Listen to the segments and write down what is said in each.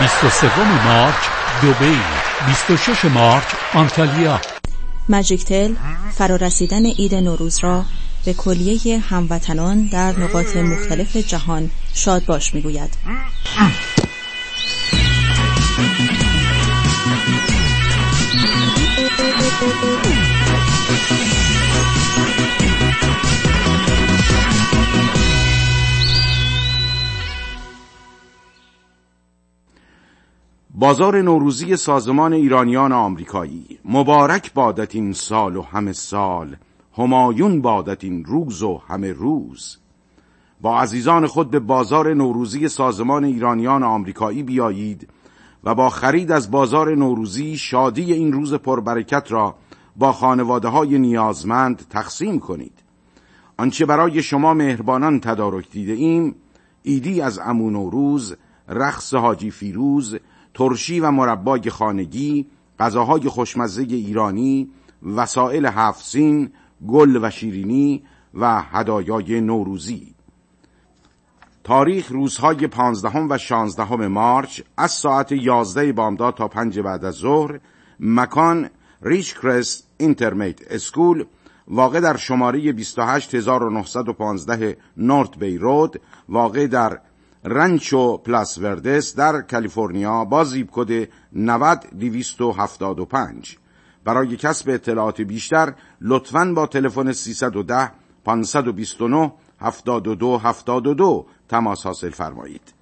23 مارچ دبی، 26 مارچ آنتالیا. ماجیک تل فرارسیدن عید نوروز را به کلیه هموطنان در نقاط مختلف جهان شاد باش می‌گوید. بازار نوروزی سازمان ایرانیان آمریکایی. مبارک بادت این سال و همه سال، همایون بادت این روز و همه روز. با عزیزان خود به بازار نوروزی سازمان ایرانیان آمریکایی بیایید و با خرید از بازار نوروزی شادی این روز پربرکت را با خانواده‌های نیازمند تقسیم کنید. آنچه برای شما مهربانان تدارک دیده ایم، ایدی از عمو نوروز، رقص حاجی فیروز، ترشی و مربای خانگی، غذاهای خوشمزه ایرانی، وسایل 7 سین، گل و شیرینی و هدایای نوروزی. تاریخ روزهای 15 و 16 مارچ از ساعت 11 بامداد تا 5 بعد از ظهر. مکان ریچ کرست اینترمیت اسکول، واقع در شماره 28915 نورت بی رود، واقع در رانچو پلاس وردس در کالیفرنیا با زیپ کد 90275. برای کسب اطلاعات بیشتر لطفاً با تلفن 310 529 7272 تماس حاصل فرمایید.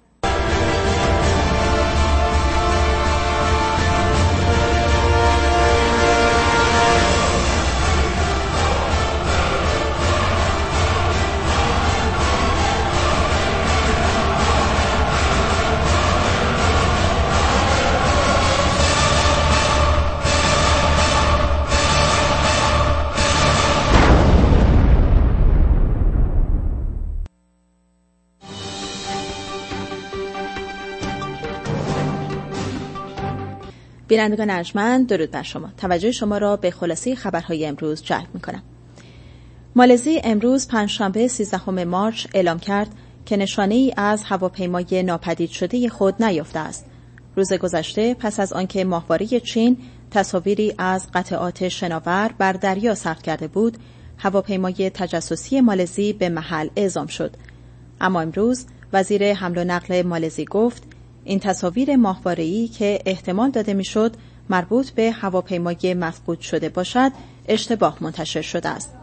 بینندگان ارجمند، درود بر شما. توجه شما را به خلاصه خبرهای امروز جلب می‌کنم. مالزی امروز پنجشنبه 13 مارچ اعلام کرد که نشانه‌ای از هواپیمای ناپدید شده خود نیافته است. روز گذشته پس از آنکه ماهواره چین تصاویری از قطعات شناور بر دریا ثبت کرده بود، هواپیمای تجسسی مالزی به محل اعزام شد. اما امروز وزیر حمل و نقل مالزی گفت این تصاویر ماهواره‌ای که احتمال داده میشد مربوط به هواپیمای مفقود شده باشد، اشتباه منتشر شده است.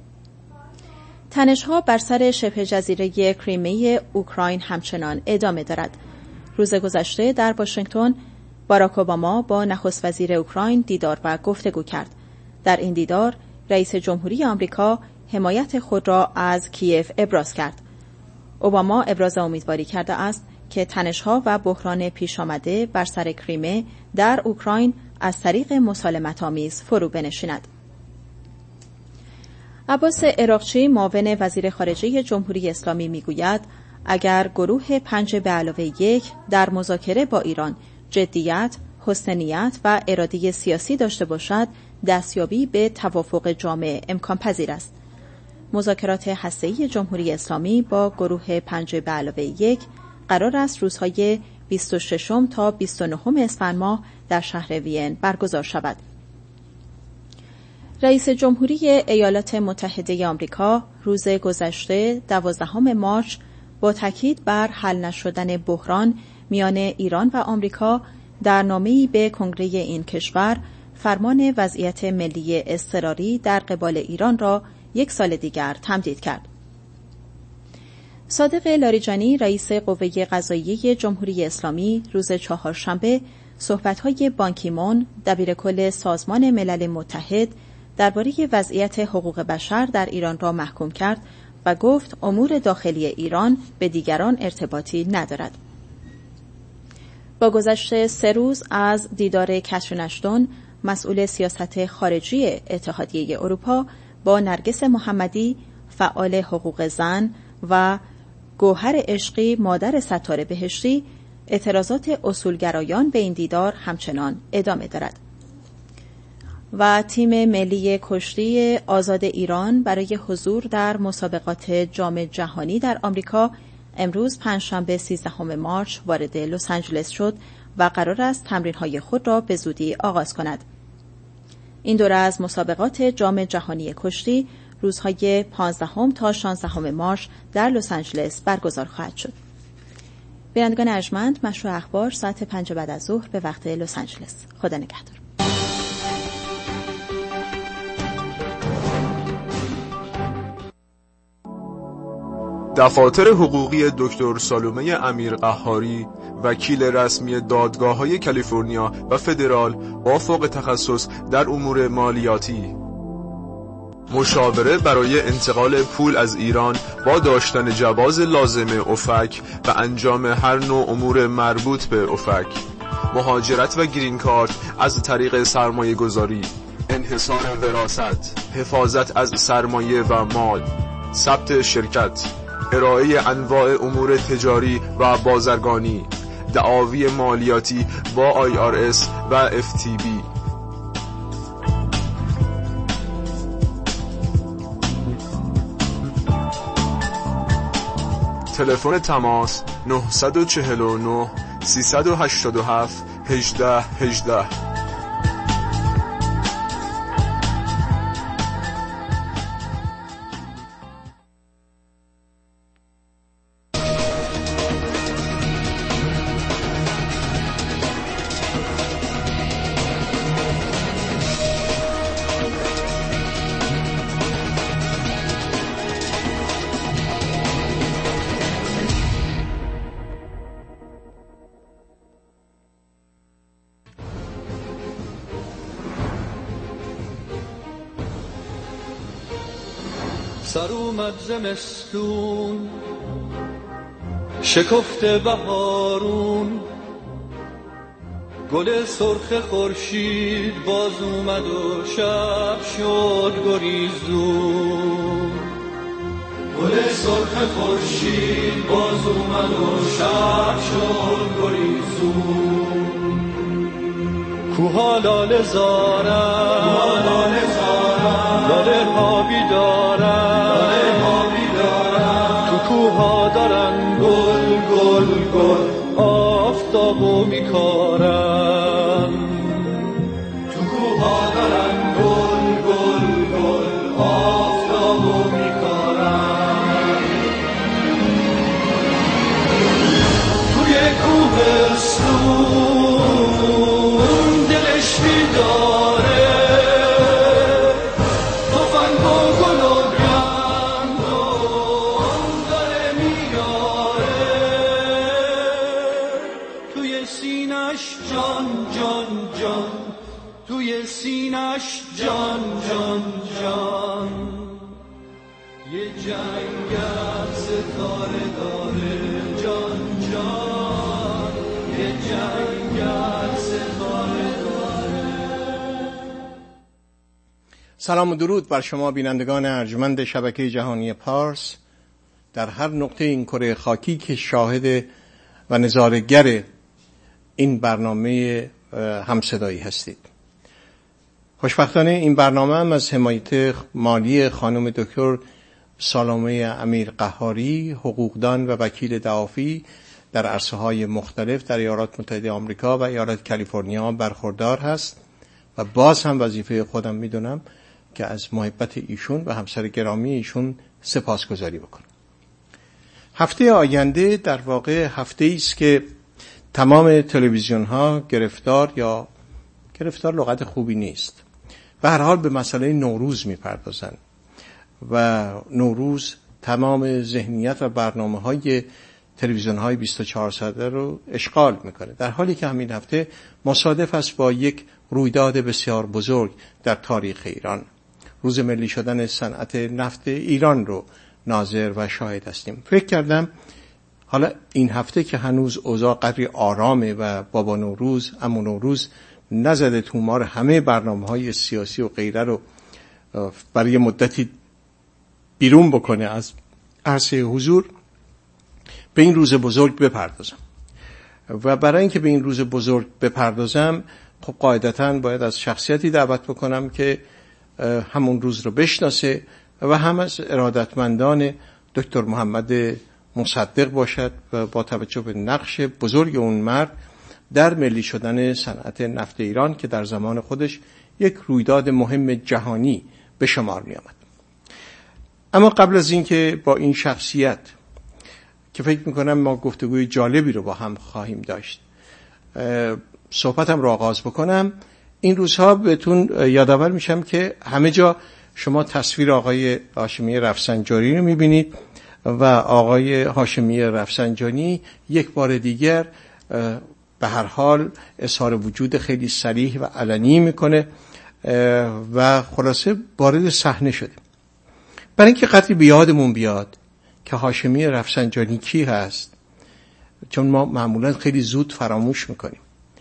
تنش‌ها بر سر شبه جزیره کریمه اوکراین همچنان ادامه دارد. روز گذشته در واشنگتن باراک اوباما با نخست وزیر اوکراین دیدار و گفتگو کرد. در این دیدار رئیس جمهوری آمریکا حمایت خود را از کیف ابراز کرد. اوباما ابراز امیدواری کرده است که تنش‌ها و بحران پیش آمده بر سر کریمه در اوکراین از طریق مسالمت‌آمیز فرو بنشیند. عباس عراقچی معاون وزیر خارجه جمهوری اسلامی میگوید اگر گروه 5+1 در مذاکره با ایران جدیت، حسن نیت و اراده سیاسی داشته باشد، دستیابی به توافق جامع امکان پذیر است. مذاکرات هسته‌ای جمهوری اسلامی با گروه 5+1 قرار است روزهای 26 تا 29 اسفند ماه در شهر وین برگزار شود. رئیس جمهوری ایالات متحده آمریکا روز گذشته 12 مارچ با تاکید بر حل نشدن بحران میان ایران و آمریکا در نامه‌ای به کنگره این کشور فرمان وضعیت ملی اضطراری در قبال ایران را 1 سال دیگر تمدید کرد. صادق لاریجانی رئیس قوه قضاییه جمهوری اسلامی روز چهارشنبه صحبت‌های بان کی مون دبیرکل سازمان ملل متحد درباره وضعیت حقوق بشر در ایران را محکوم کرد و گفت امور داخلی ایران به دیگران ارتباطی ندارد. با گذشت 3 روز از دیدار کاترین اشتون مسئول سیاست خارجی اتحادیه اروپا با نرگس محمدی فعال حقوق زن و گوهر عشقی مادر ستاره بهشتی، اعتراضات اصولگرایان به این دیدار همچنان ادامه دارد. و تیم ملی کشتی آزاد ایران برای حضور در مسابقات جام جهانی در آمریکا امروز پنجشنبه 13 مارچ وارد لس آنجلس شد و قرار است تمرین‌های خود را به زودی آغاز کند. این دوره از مسابقات جام جهانی کشتی روزهای 15 تا 16 مارس در لس آنجلس برگزار خواهد شد. بینندگان ارجمند، مشروع اخبار ساعت 5 بعد از ظهر به وقت لس آنجلس. خدا نگهدار. دفاتر حقوقی دکتر سالومه امیر قهاری، وکیل رسمی دادگاه‌های کالیفرنیا و فدرال با فوق تخصص در امور مالیاتی، مشاوره برای انتقال پول از ایران با داشتن جواز لازم افک و انجام هر نوع امور مربوط به افک، مهاجرت و گرین کارت از طریق سرمایه گذاری، انحصار وراثت، حفاظت از سرمایه و مال، ثبت شرکت، ارائه انواع امور تجاری و بازرگانی، دعاوی مالیاتی با IRS و FTB. تلفن تماس 949 387 1818. سر اومد زمستون، شکفته بهارون، گل سرخ خورشید باز اومد و شب شد گریزون. گل سرخ خورشید باز اومد و شب شد گریزون. کوها لاله زارن، لاله ها بیدارن، تو کوها دارن گل گل گل آفتابو میکارن. تو کوها دارن گل گل گل آفتابو میکارن. توی کوهستون دلش بیداره، تفنگ و گل و گندم داره میاره. توی سینش جان جان جان، توی سینش جان جان جان. یه جنگل ستاره داره جان جان، یه جنگل ستاره داره. سلام و درود بر شما بینندگان ارجمند شبکه جهانی پارس در هر نقطه این کره خاکی که شاهد و نظاره‌گر این برنامه همصدایی هستید. خوشبختانه این برنامه هم از حمایت مالی خانم دکتر سالومه امیر قهاری، حقوقدان و وکیل دعاوی در عرصه‌های مختلف در ایالات متحده آمریکا و ایالت کالیفرنیا برخوردار هست و باز هم وظیفه خودم میدونم که از محبت ایشون و همسر گرامی ایشون سپاسگزاری بکنم. هفته آینده در واقع هفته‌ای است که تمام تلویزیون ها گرفتار لغت خوبی نیست، به هر حال به مسئله نوروز میپردازن و نوروز تمام ذهنیت و برنامه‌های تلویزیون های 24 ساعته رو اشغال میکنه، در حالی که همین هفته مصادف است با یک رویداد بسیار بزرگ در تاریخ ایران. روز ملی شدن صنعت نفت ایران رو ناظر و شاهد هستیم. فکر کردم حالا این هفته که هنوز اوضاع قدری آرامه و بابا نوروز، عمو نوروز نزده تومار همه برنامه‌های سیاسی و غیره رو برای مدتی بیرون بکنه از عرصه حضور، به این روز بزرگ بپردازم. و برای اینکه به این روز بزرگ بپردازم خب قاعدتاً باید از شخصیتی دعوت بکنم که همون روز رو بشناسه و هم از ارادتمندان دکتر محمد مصدق باشد و با توجه به نقش بزرگ اون مرد در ملی شدن صنعت نفت ایران که در زمان خودش یک رویداد مهم جهانی به شمار می آمد. اما قبل از این که با این شخصیت که فکر میکنم ما گفتگوی جالبی رو با هم خواهیم داشت صحبتم رو آغاز بکنم، این روزها بهتون یادآور میشم که همه جا شما تصویر آقای هاشمی رفسنجانی رو میبینید و آقای هاشمی رفسنجانی یک بار دیگر به هر حال اظهار وجود خیلی صریح و علنی میکنه و خلاصه وارد صحنه شده. برای اینکه قدری به یادمون بیاد که هاشمی رفسنجانی کی هست، چون ما معمولا خیلی زود فراموش میکنیم،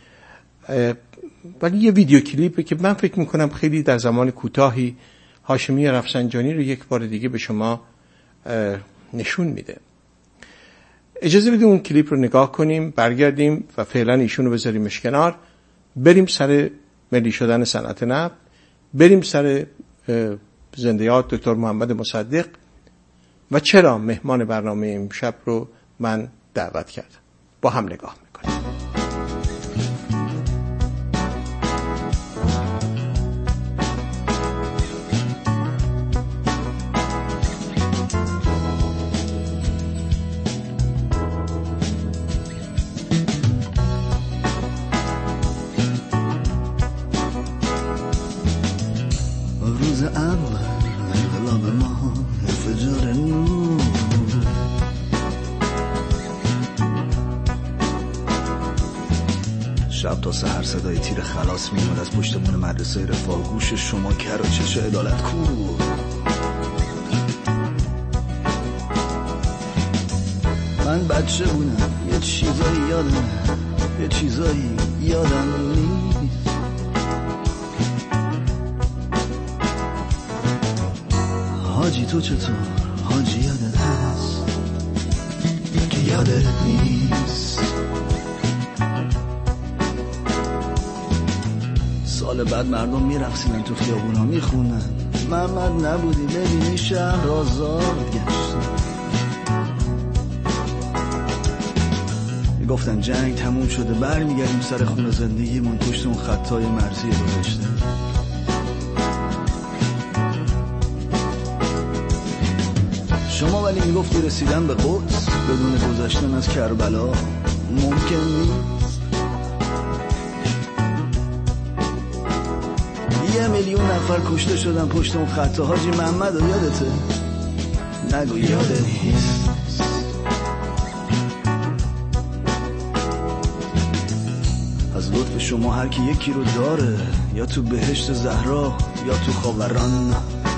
ولی یه ویدیو کلیپی که من فکر میکنم خیلی در زمان کوتاهی هاشمی رفسنجانی رو یک بار دیگه به شما نشون میده. اجازه بدیم اون کلیپ رو نگاه کنیم، برگردیم و فعلا ایشون رو بذاریمش کنار، بریم سر ملی شدن صنعت نفت، بریم سر زندیات دکتر محمد مصدق و چرا مهمان برنامه امشب رو من دعوت کردم. با هم نگاه میکنیم. روز اول انقلاب ما انفجار نور، شب تا سحر صدای تیر خلاص میومد از پشت بون مدرسه رفاه، گوش شما کر و چش عدالت کور. من بچه بودم یه چیزایی یادم نیست. حاجی تو چطور؟ حاجی یادت هست که یادت نیست. سال بعد مردم میرقصیدن تو خیابونا میخونن محمد نبودی ببینی شهر آزاد گشت. میگفتن جنگ تموم شده برمیگردیم سر خونه زندگیمون پشت اون خطای مرزی گذاشته. شما ولی میگفتی رسیدن به قدس بدون گذشتن از کربلا ممکن نیست. 1,000,000 نفر کشته شدن پشت اون خطا. حاجی محمد رو یادته؟ نگو یادت نیست. از لطف شما هر کی یکی رو داره، یا تو بهشت زهرا یا تو خاوران.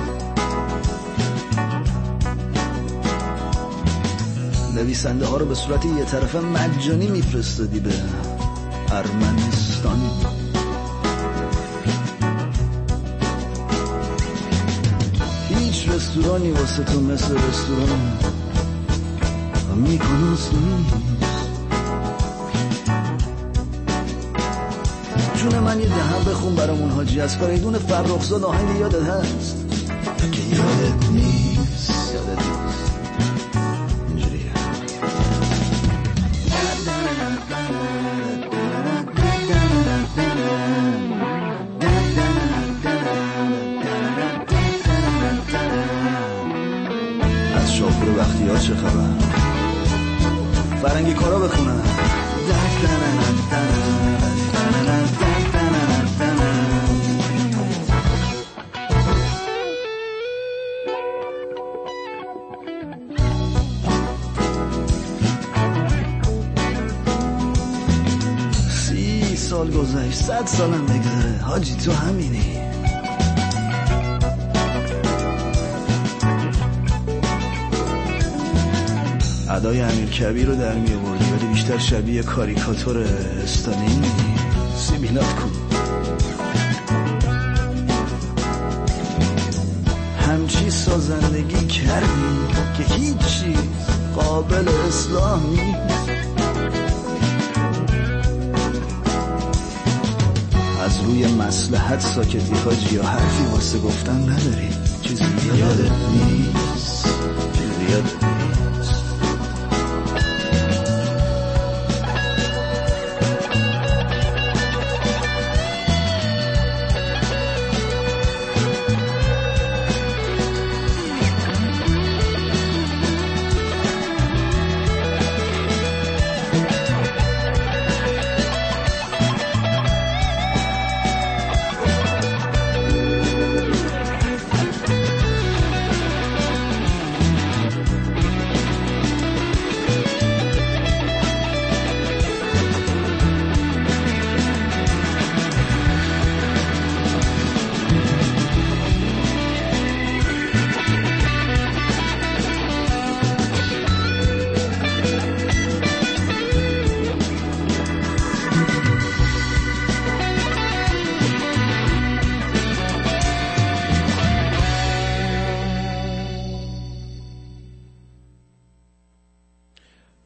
نویسنده ها رو به صورت یه طرفه مجانی میفرستادی به ارمنستان. هیچ رستورانی واسه تو مثل رستوران میکنوس نیست. جون من یه دهم بخون برامون حاجی از فریدون فرخزاد آهنگ یادت هست که یادت نیست. شاپور وقتی ها چه خبر؟ فرنگی کارا بخونن. سی سال گذشت 100 سالم بگذره حاجی تو همینی. ادای امیرکبیر رو در می آوردی ولی بیشتر شبیه کاریکاتور استالین. سیبیلات کن همچی سازندگی کردی که هیچ چیز قابل اصلاح نیست. از روی مصلحت ساکتی حاجی یا حرفی واسه گفتن نداری. چیزی یادت نیست. چیزی یادت نیست.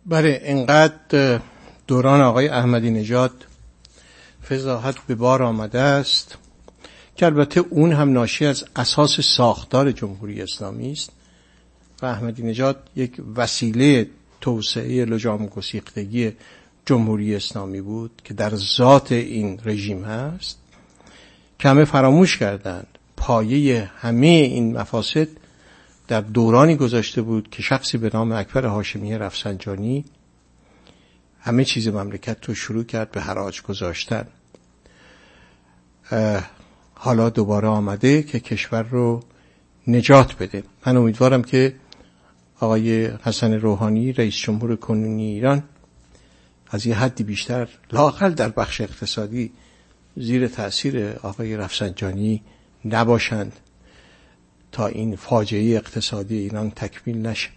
بله، اینقدر دوران آقای احمدی نژاد فضاحت به بار آمده است که البته اون هم ناشی از اساس ساختار جمهوری اسلامی است و احمدی نژاد یک وسیله توسعه لجام گسیختگی جمهوری اسلامی بود که در ذات این رژیم هست که همه فراموش کردند پایه همه این مفاسد در دورانی گذاشته بود که شخصی به نام اکبر هاشمی رفسنجانی همه چیز مملکت رو شروع کرد به حراج گذاشتن. حالا دوباره آمده که کشور رو نجات بده. من امیدوارم که آقای حسن روحانی رئیس جمهور کنونی ایران از یه حدی بیشتر لااقل در بخش اقتصادی زیر تأثیر آقای رفسنجانی نباشند تا این فاجعه اقتصادی ایران تکمیل نشه.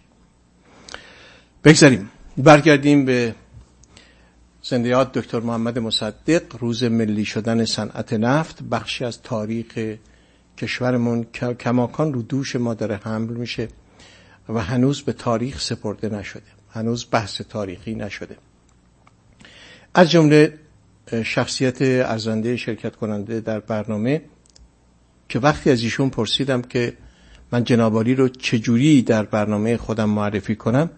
بگذاریم برگردیم به زنده یاد دکتر محمد مصدق، روز ملی شدن صنعت نفت. بخشی از تاریخ کشورمون کماکان رو دوش ما داره حمل میشه و هنوز به تاریخ سپرده نشده، هنوز بحث تاریخی نشده. از جمله شخصیت ارزنده شرکت کننده در برنامه که وقتی از ایشون پرسیدم که من جناب عالی رو چجوری در برنامه خودم معرفی کنم،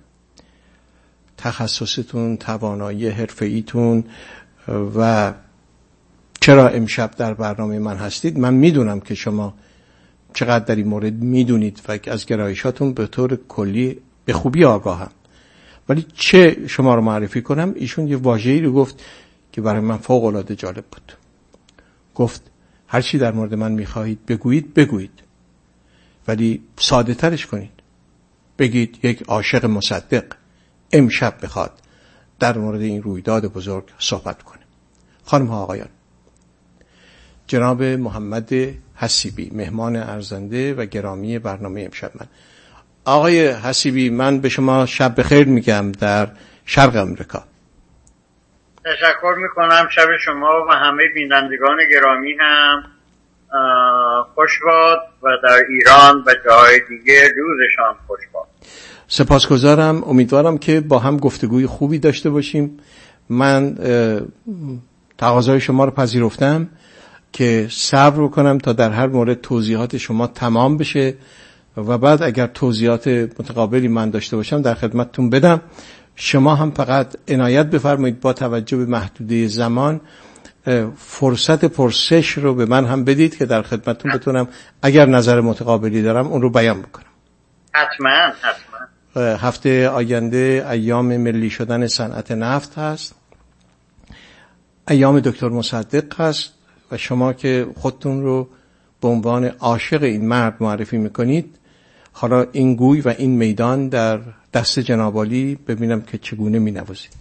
تخصصتون، توانایی حرفه‌ایتون و چرا امشب در برنامه من هستید، من میدونم که شما چقدر در این مورد میدونید و از گرایشاتون به طور کلی به خوبی آگاهم، ولی چه شما رو معرفی کنم. ایشون یه واژه‌ای رو گفت که برای من فوق العاده جالب بود. گفت هر چی در مورد من میخواهید بگویید، ولی ساده ترش کنید. بگید یک عاشق مصدق امشب بخواد در مورد این رویداد بزرگ صحبت کنه. خانم ها آقایان، جناب محمد حسیبی، مهمان ارزنده و گرامی برنامه امشب من. آقای حسیبی، من به شما شب بخیر میگم در شرق امریکا. تشکر میکنم. شب شما و همه بینندگان گرامی هم خوش باد و در ایران و جای دیگه روزشان خوش باد. سپاسگزارم. امیدوارم که با هم گفتگوی خوبی داشته باشیم. من تقاضای شما رو پذیرفتم که صبر کنم تا در هر مورد توضیحات شما تمام بشه و بعد اگر توضیحات متقابلی من داشته باشم در خدمتتون بدم. شما هم فقط عنایت بفرمایید با توجه به محدوده زمان فرصت پرسش رو به من هم بدید که در خدمتتون بتونم اگر نظر متقابلی دارم اون رو بیان بکنم. حتما. هفته آینده ایام ملی شدن صنعت نفت هست، ایام دکتر مصدق هست و شما که خودتون رو به عنوان عاشق این مرد معرفی میکنید، حالا این گوی و این میدان در دست جناب عالی ببینم که چگونه مینوازید.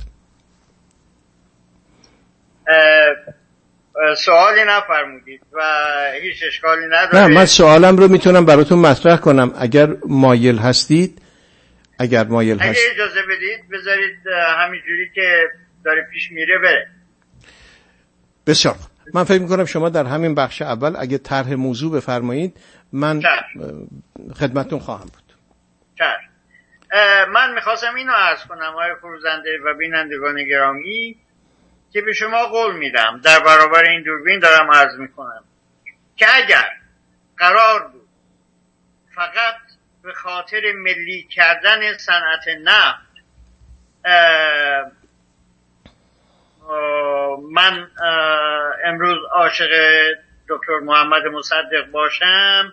سوالی نفرمودید و هیچ اشکالی نداره. نه، من سوالم رو میتونم براتون مطرح کنم اگر مایل هستید. اگر اجازه بدید بذارید همینجوری که داره پیش میره بره. بسیار. من فکر میکنم شما در همین بخش اول اگه طرح موضوع بفرمایید من خدمتتون خواهم بود. من میخواستم اینو عرض کنم آقای فروزنده و بینندگان گرامی که به شما قول میدم در برابر این دوربین دارم عرض میکنم که اگر قرار بود فقط به خاطر ملی کردن صنعت نفت من امروز عاشق دکتر محمد مصدق باشم،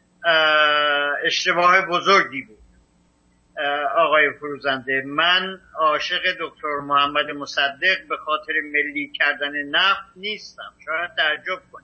اشتباه بزرگی بود. آقای فروزنده، من عاشق دکتر محمد مصدق به خاطر ملی کردن نفت نیستم. شاید تعجب کنید.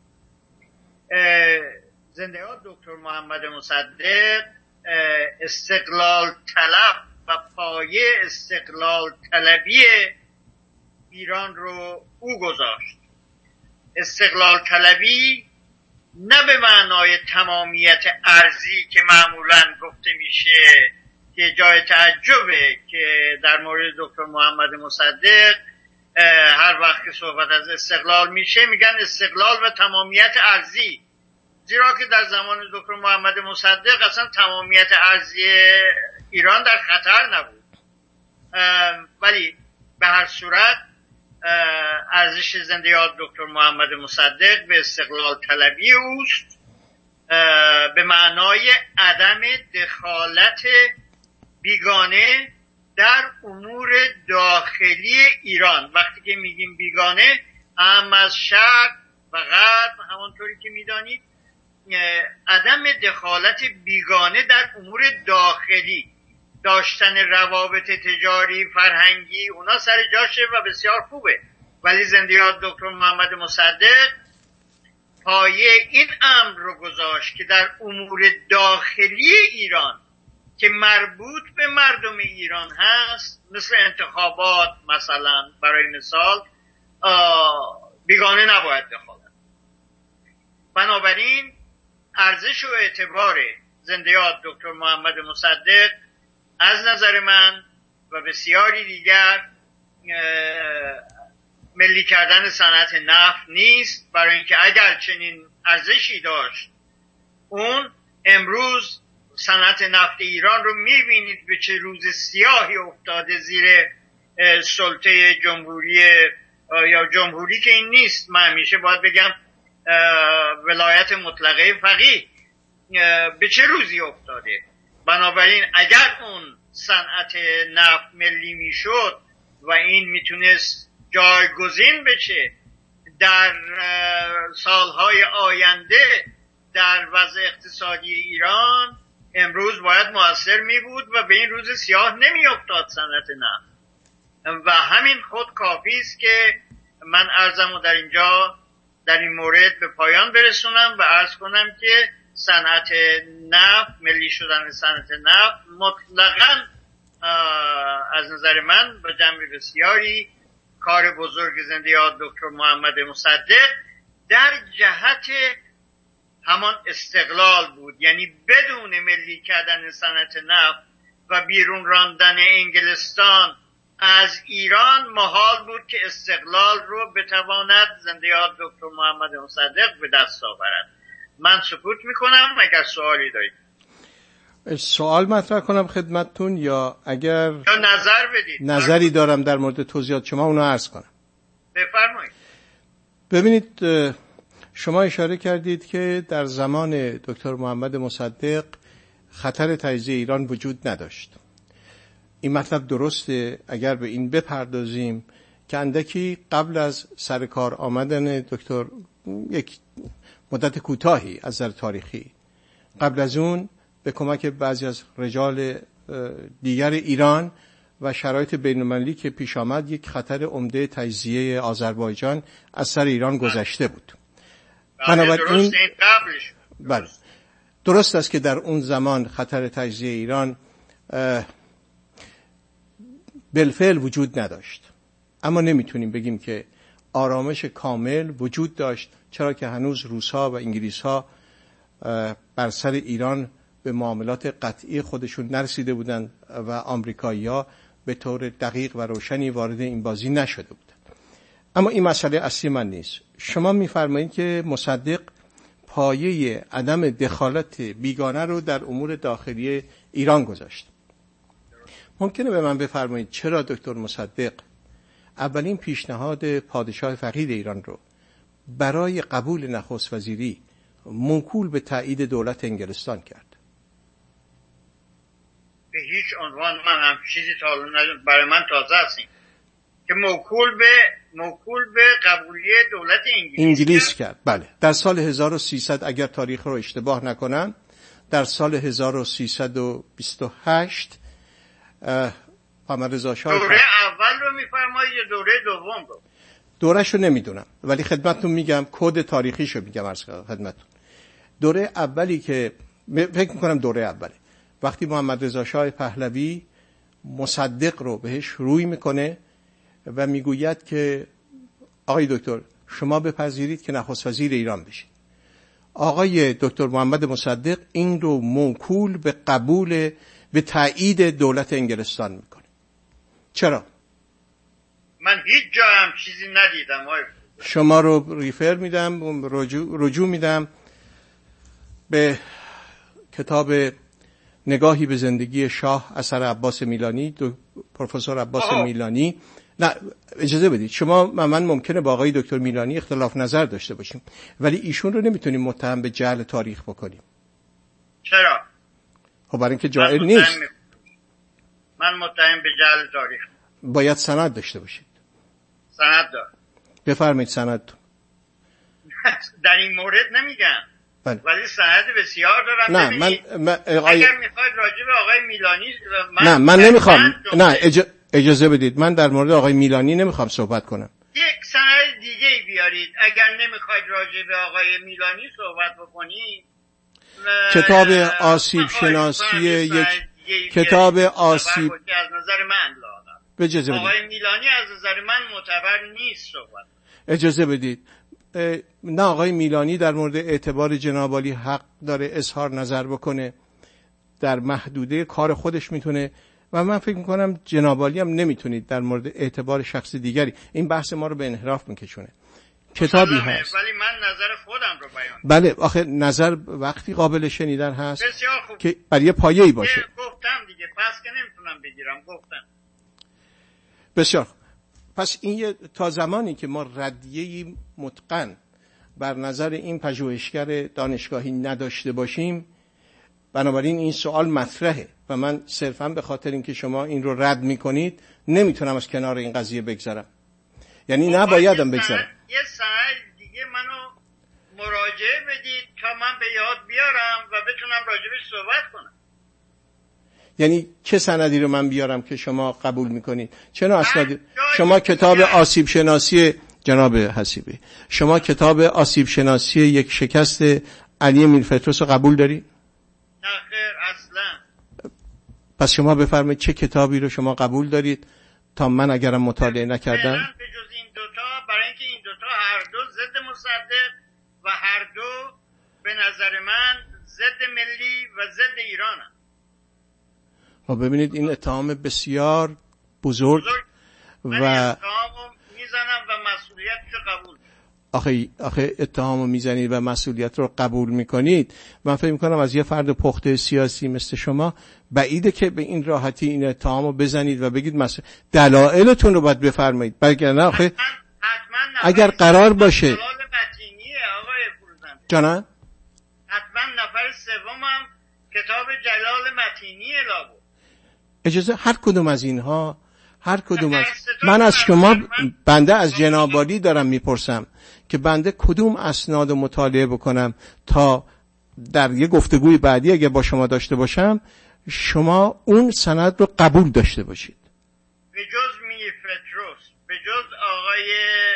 زنده یاد دکتر محمد مصدق استقلال طلب و پایه استقلال طلبی ایران رو او گذاشت. استقلال طلبی نه به معنای تمامیت ارضی که معمولاً گفته میشه که جای تعجبه که در مورد دکتر محمد مصدق هر وقت که صحبت از استقلال میشه میگن استقلال و تمامیت ارضی، زیرا که در زمان دکتر محمد مصدق اصلا تمامیت ارضی ایران در خطر نبود. ولی به هر صورت ارزش زنده یاد دکتر محمد مصدق به استقلال طلبی اوست، به معنای عدم دخالت بیگانه در امور داخلی ایران. وقتی که میگیم بیگانه، هم از شرق و غرب، همانطوری که میدانید، عدم دخالت بیگانه در امور داخلی، داشتن روابط تجاری، فرهنگی، اونا سر جاشه و بسیار خوبه، ولی زنده یاد دکتر محمد مصدق پایه این امر رو گذاشت که در امور داخلی ایران که مربوط به مردم ایران هست، مثل انتخابات مثلا، برای مثال، بیگانه نباید دخالت. بنابراین ارزش و اعتبار زنده یاد دکتر محمد مصدق از نظر من و بسیاری دیگر ملی کردن صنعت نفت نیست، برای اینکه اگر چنین ارزشی داشت، اون امروز صنعت نفت ایران رو میبینید به چه روز سیاهی افتاده زیر سلطه جمهوری، یا جمهوری که این نیست، من همیشه باید بگم ولایت مطلقه فقیه، به چه روزی افتاده. بنابراین اگر اون صنعت نفت ملی میشد و این میتونست جایگزین بشه در سالهای آینده در وضع اقتصادی ایران، امروز باید مؤثر می بود و به این روز سیاه نمی افتاد صنعت نفت. و همین خود کافی است که من عرضمو در اینجا در این مورد به پایان برسونم و عرض کنم که صنعت نفت، ملی شدن صنعت نفت مطلقاً از نظر من با جنبه بسیاری کار بزرگ زنده یاد دکتر محمد مصدق در جهت همان استقلال بود. یعنی بدون ملی کردن صنعت نفت و بیرون راندن انگلستان از ایران محال بود که استقلال رو بتواند زنده یاد دکتر محمد مصدق به دست آورد. من سکوت میکنم. اگر سوالی دارید سوال مطرح کنم خدمتتون، یا اگر نظر بدید، نظری دارم در مورد توضیحات شما اونو عرض کنم. بفرمایید. ببینید، شما اشاره کردید که در زمان دکتر محمد مصدق خطر تجزیه ایران وجود نداشت. این مطلب درسته اگر به این بپردازیم که اندکی قبل از سر کار آمدن دکتر، یک مدت کوتاهی از نظر تاریخی قبل از اون، به کمک بعضی از رجال دیگر ایران و شرایط بین‌المللی که پیش آمد، یک خطر عمده تجزیه آذربایجان از سر ایران گذشته بود. بنابراین بله، درست است که در اون زمان خطر تجزیه ایران بالفعل وجود نداشت، اما نمیتونیم بگیم که آرامش کامل وجود داشت، چرا که هنوز روس‌ها و انگلیس‌ها بر سر ایران به معاملات قطعی خودشون نرسیده بودند و آمریکایی‌ها به طور دقیق و روشنی وارد این بازی نشده بودند. اما این مسئله اصلی من نیست. شما می‌فرمایید که مصدق پایه عدم دخالت بیگانه رو در امور داخلی ایران گذاشت. ممکنه به من بفرمایید چرا دکتر مصدق اولین پیشنهاد پادشاه فقید ایران رو برای قبول نخست وزیری موکول به تایید دولت انگلستان کرد؟ به هیچ عنوان من هم چیزی تا برای من تازه است که موکول به قبولیه دولت انگلیس کرد. بله، در سال 1300 اگر تاریخ رو اشتباه نکنم، در سال 1328 محمد رضا شاه دوره اول رو میفرمایید یا دوره دوم رو؟ دوره‌ش رو نمیدونم، ولی خدمتتون میگم، کد تاریخیشو میگم عرض خدمتتون. دوره اولی که فکر میکنم دوره اولی، وقتی محمد رضا شاه پهلوی مصدق رو بهش روی میکنه و میگوید که آقای دکتر شما بپذیرید که نخست وزیر ایران بشید، آقای دکتر محمد مصدق این رو موکول به قبول به تایید دولت انگلستان میکنه. چرا؟ من هیچ جا هم چیزی ندیدم. شما رو ریفر میدم، رجوع میدم به کتاب نگاهی به زندگی شاه اثر عباس میلانی، پروفسور عباس میلانی. نه اجازه بدید، شما من ممکنه با آقای دکتر میلانی اختلاف نظر داشته باشیم، ولی ایشون رو نمیتونیم متهم به جهل تاریخ بکنیم. چرا؟ خب برای اینکه جاهل نیست. من متهم به جهل تاریخ. باید سند داشته باشید. سند دار. بفرمایید سند. در این مورد نمیگم. بله. ولی سند بسیار دارم. نه اگر میخواید راجع به آقای میلانی من نمیخوام. نه اجازه بدید، من در مورد آقای میلانی نمیخوام صحبت کنم. یک سند دیگه بیارید اگر نمیخواید راجع به آقای میلانی صحبت بکنید. کتاب آسیب شناسی کتاب آسیب از نظر من اجازه بدید. آقای میلانی از نظر من معتبر نیست صحبت. اجازه بدید. نه آقای میلانی در مورد اعتبار جناب عالی حق داره اظهار نظر بکنه، در محدوده کار خودش میتونه، و من فکر میکنم جناب عالی هم نمیتونید در مورد اعتبار شخص دیگری. این بحث ما رو به انحراف میکشونه. کتابی هست ولی من نظر خودم رو بیان. بله آخه نظر وقتی قابل شنیدن هست بسیار خوب. که برای پایه‌ای باشه. گفتم دیگه، پس که نمیتونم بگیرم. گفتم بسیار. پس این تا زمانی که ما ردیه‌ای متقن بر نظر این پژوهشگر دانشگاهی نداشته باشیم، بنابراین این سوال مطرحه و من صرفاً به خاطر اینکه شما این رو رد میکنید نمیتونم از کنار این قضیه بگذرم. یعنی نبایدم بگذرم. یه سند دیگه منو مراجعه بدید تا من به یاد بیارم و بتونم راجبش صحبت کنم. یعنی چه سندی رو من بیارم که شما قبول میکنید؟ چرا اسنادی؟ شما کتاب آسیب شناسی جناب حسیبی، شما کتاب آسیب شناسی یک شکست علی میرپطرس رو قبول داری؟ نه خیر اصلا. پس شما بفرمایید چه کتابی رو شما قبول دارید تا من اگرم مطالعه نکردم. به جز این دوتا، برای اینکه این دوتا هر دو ضد مصدق و هر دو به نظر من ضد ملی و ضد ایرانن. خب ببینید این اتهام بسیار بزرگ و اتهامو میزنم و مسئولیتشو قبول. آخه اتهامو میزنید و مسئولیت رو قبول میکنید. من فکر میکنم از یه فرد پخته سیاسی مثل شما بعیده که به این راحتی این اتهامو بزنید و بگید دلایلتون رو باید بفرمایید. بلکه نه آخه اگر قرار باشه جلال متینیه آقای فروزنده جانم، حتما نفر سومم کتاب جلال متینیه لابد. اجازه هر کدوم از اینها، هر کدوم از من از شما بنده از جناب عالی دارم میپرسم که بنده کدوم اسناد رو مطالعه بکنم تا در یه گفتگوی بعدی اگه با شما داشته باشم شما اون سند رو قبول داشته باشید. به جز میرپطرس، به جز آقای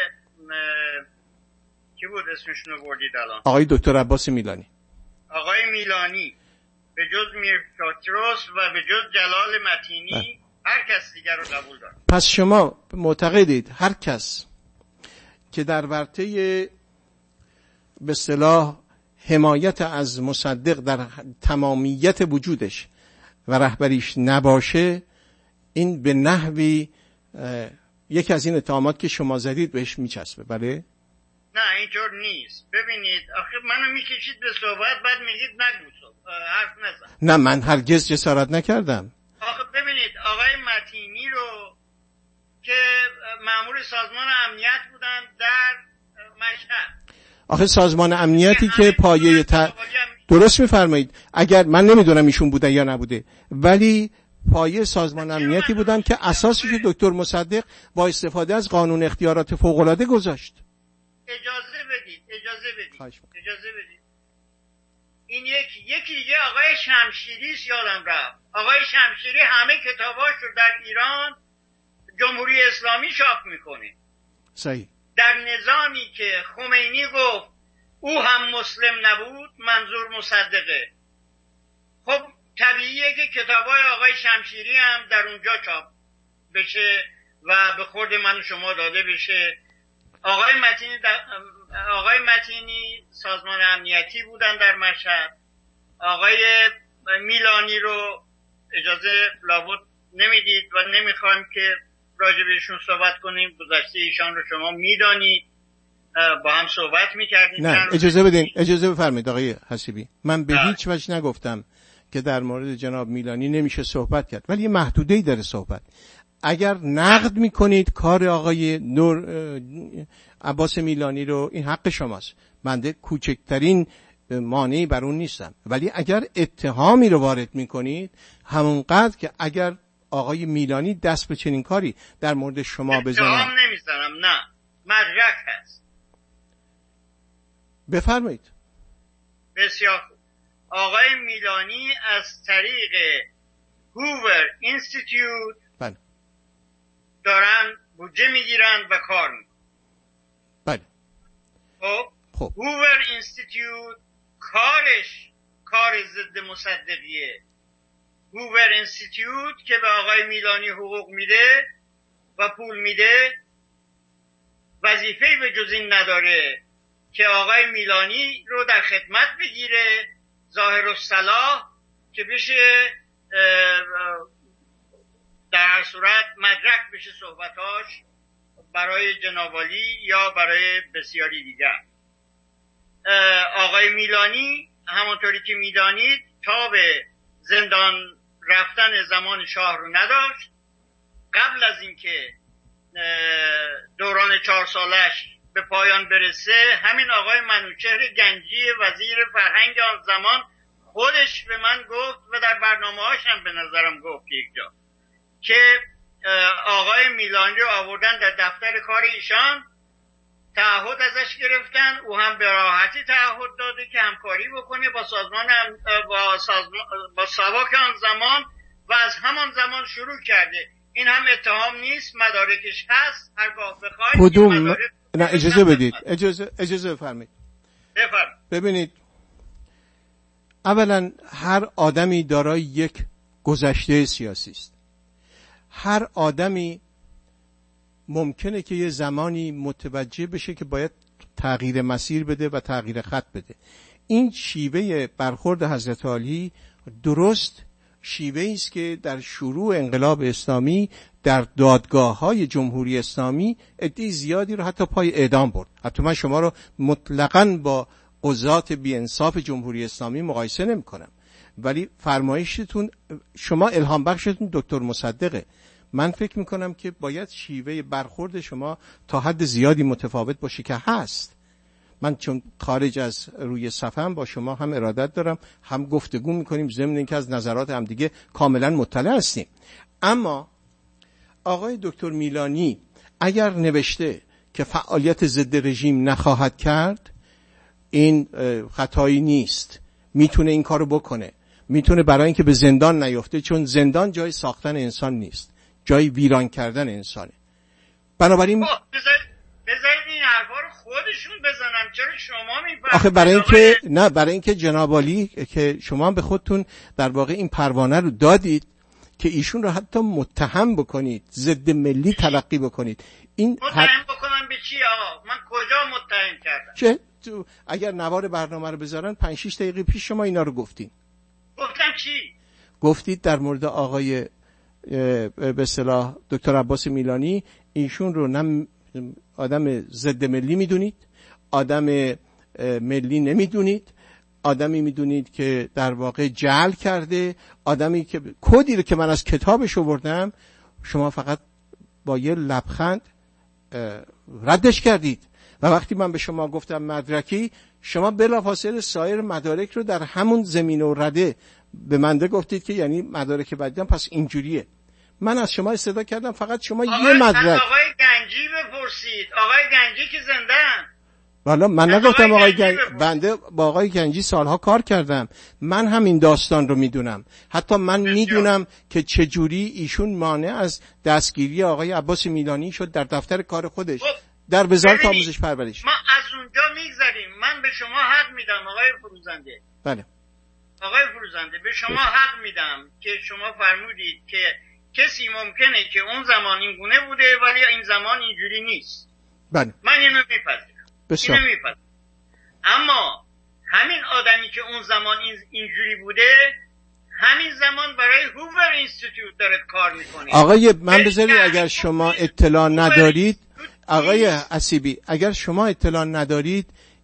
کی بود اسمشون رو بردید الان؟ آقای دکتر عباس میلانی. آقای میلانی، به جز میرپطرس و به جز جلال متینی هر کس دیگر رو قبول دارم. پس شما معتقدید هر کس که در ورطه به اصطلاح حمایت از مصدق در تمامیت وجودش و رهبریش نباشه، این به نحوی یکی از این اتهامات که شما زدید بهش میچسبه؟ بله؟ نه اینطور نیست. ببینید آخه منو میکشید به صحبت بعد میگید نگو حرف نزن. نه من هرگز جسارت نکردم. آخه ببینید آقای متینی رو که مأمور سازمان امنیت بودن در مشهد، آخه سازمان امنیتی که پایه درست میفرمایید، اگر من نمیدونم ایشون بوده یا نبوده، ولی پایه سازمان امنیتی بودن که اساسی که دکتر مصدق با استفاده از قانون اختیارات فوق‌العاده گذاشت. اجازه بدید. این یکی دیگه آقای شمشیری یادم رفت. آقای شمشیری همه کتاباش رو در ایران جمهوری اسلامی چاپ میکنه. صحیح. در نظامی که خمینی گفت او هم مسلم نبود، منظور مصدقه. خب طبیعیه که کتابای آقای شمشیری هم در اونجا چاپ بشه و به خورد من و شما داده بشه. آقای متینی سازمان امنیتی بودن در مشهد. آقای میلانی رو اجازه لابد نمیدید و نمیخوایم که راجع بهشون صحبت کنیم. گذشته ایشان رو شما میدانید، با هم صحبت میکردیم. نه اجازه بدین، اجازه بفرمایید آقای حسیبی. من به هیچ وجه نگفتم که در مورد جناب میلانی نمیشه صحبت کرد، ولی یه محدوده‌ای داره صحبت. اگر نقد میکنید کار آقای عباس میلانی رو، این حق شماست، بنده کوچکترین مانعی بر اون نیستم. ولی اگر اتهامی رو وارد میکنید، همونقدر که اگر آقای میلانی دست به چنین کاری در مورد شما بزنن. اتهام نمیزنم، نه، مدرک هست. بفرمایید. بسیار خوب. آقای میلانی از طریق هوور اینستیتیوت بله دارن بودجه میگیرن و کار میکنن. بله. خب هوور اینستیتیوت کارش کار ضد مصدقیه. هوور اینستیتیوت که به آقای میلانی حقوق میده و پول میده، وظیفه‌ای به جز این نداره که آقای میلانی رو در خدمت بگیره، ظاهر الصلاح که بشه در هر صورت مدرک بشه صحبتاش برای جنابعالی یا برای بسیاری دیگر. آقای میلانی همونطوری که میدانید تا به زندان رفتن زمان شاه رو نداشت. قبل از اینکه دوران 4 سالش به پایان برسه، همین آقای منوچهر گنجی وزیر فرهنگ آن زمان خودش به من گفت و در برنامه‌هاش هم به نظرم گفت یک جا که آقای میلانی رو آوردن در دفتر کار ایشان، تعهد ازش گرفتن، او هم به راحتی تعهد داده که همکاری بکنه با با ساواک آن زمان و از همان زمان شروع کرده. این هم اتهام نیست، مدارکش هست، هرگاه بخواید. کدوم؟ نه اجازه بدید، اجازه بفرمایید. ببینید، اولا هر آدمی دارای یک گذشته سیاسی است. هر آدمی ممکنه که یه زمانی متوجه بشه که باید تغییر مسیر بده و تغییر خط بده. این شیوه برخورد حضرت علی درست شیوه‌ای است که در شروع انقلاب اسلامی در دادگاه‌های جمهوری اسلامی عده زیادی رو حتی پای اعدام برد. حتی من شما رو مطلقاً با قضات بی‌انصاف جمهوری اسلامی مقایسه نمی‌کنم، ولی فرمایشتون شما الهام بخشتون دکتر مصدقه. من فکر میکنم که باید شیوه برخورد شما تا حد زیادی متفاوت باشه که هست. من چون خارج از روی صفحه با شما هم ارادت دارم، هم گفتگو میکنیم، ضمن اینکه از نظرات هم دیگه کاملا مطلع هستیم. اما آقای دکتر میلانی اگر نوشته که فعالیت ضد رژیم نخواهد کرد، این خطایی نیست، میتونه این کارو بکنه، میتونه برای اینکه به زندان نیفته، چون زندان جای ساختن انسان نیست، جای ویران کردن انسانه. بنابراین بذارید این حرفا رو خودشون بزنن، چرا شما میفرمایید؟ آخه برای اینکه جناب عالی که شما به خودتون در واقع این پروانه رو دادید که ایشون رو حتی متهم بکنید، ضد ملی تلقی بکنید. این متهم بکنم به چی آقا؟ من کجا متهم کردم؟ چه؟ اگر نوار برنامه رو بذارن 5-6 دقیقه پیش شما اینا رو گفتین. گفتم چی؟ گفتید در مورد آقای به اصطلاح دکتر عباس میلانی، ایشون رو نه آدم ضد ملی میدونید، آدم ملی نمیدونید، آدمی میدونید که در واقع جعل کرده، آدمی که کدی رو که من از کتابش آوردم شما فقط با یه لبخند ردش کردید. و وقتی من به شما گفتم مدرکی، شما بلافاصله سایر مدارک رو در همون زمینه و رده به منده گفتید که یعنی مدارک بعدی پس اینجوریه. من از شما استفاده کردم فقط شما یه مدرک. آقای گنجی بپرسید، آقای گنجی که زنده‌ان. والا من نگفتم آقای گنجی، بنده با آقای گنجی سالها کار کردم، من هم این داستان رو میدونم. حتی من میدونم که چجوری ایشون مانع از دستگیری آقای عباس میلانی شد در دفتر کار خودش در وزارت آموزش پرورش. ما از اونجا میگذریم. من به شما حق میدم آقای فروزنده. بله آقای فروزنده، به شما حق میدم که شما فرمودید که کسی ممکنه که اون زمان این گونه بوده ولی این زمان اینجوری نیست. بله. من اینو میپذیرم. اما همین آدمی که اون زمان اینجوری بوده، همین زمان برای هوور اینستیتوت داره کار میکنه. آقای من بذارید اگر شما اطلاع ندارید، آقای حسیبی اگر شما اطلاع ندارید،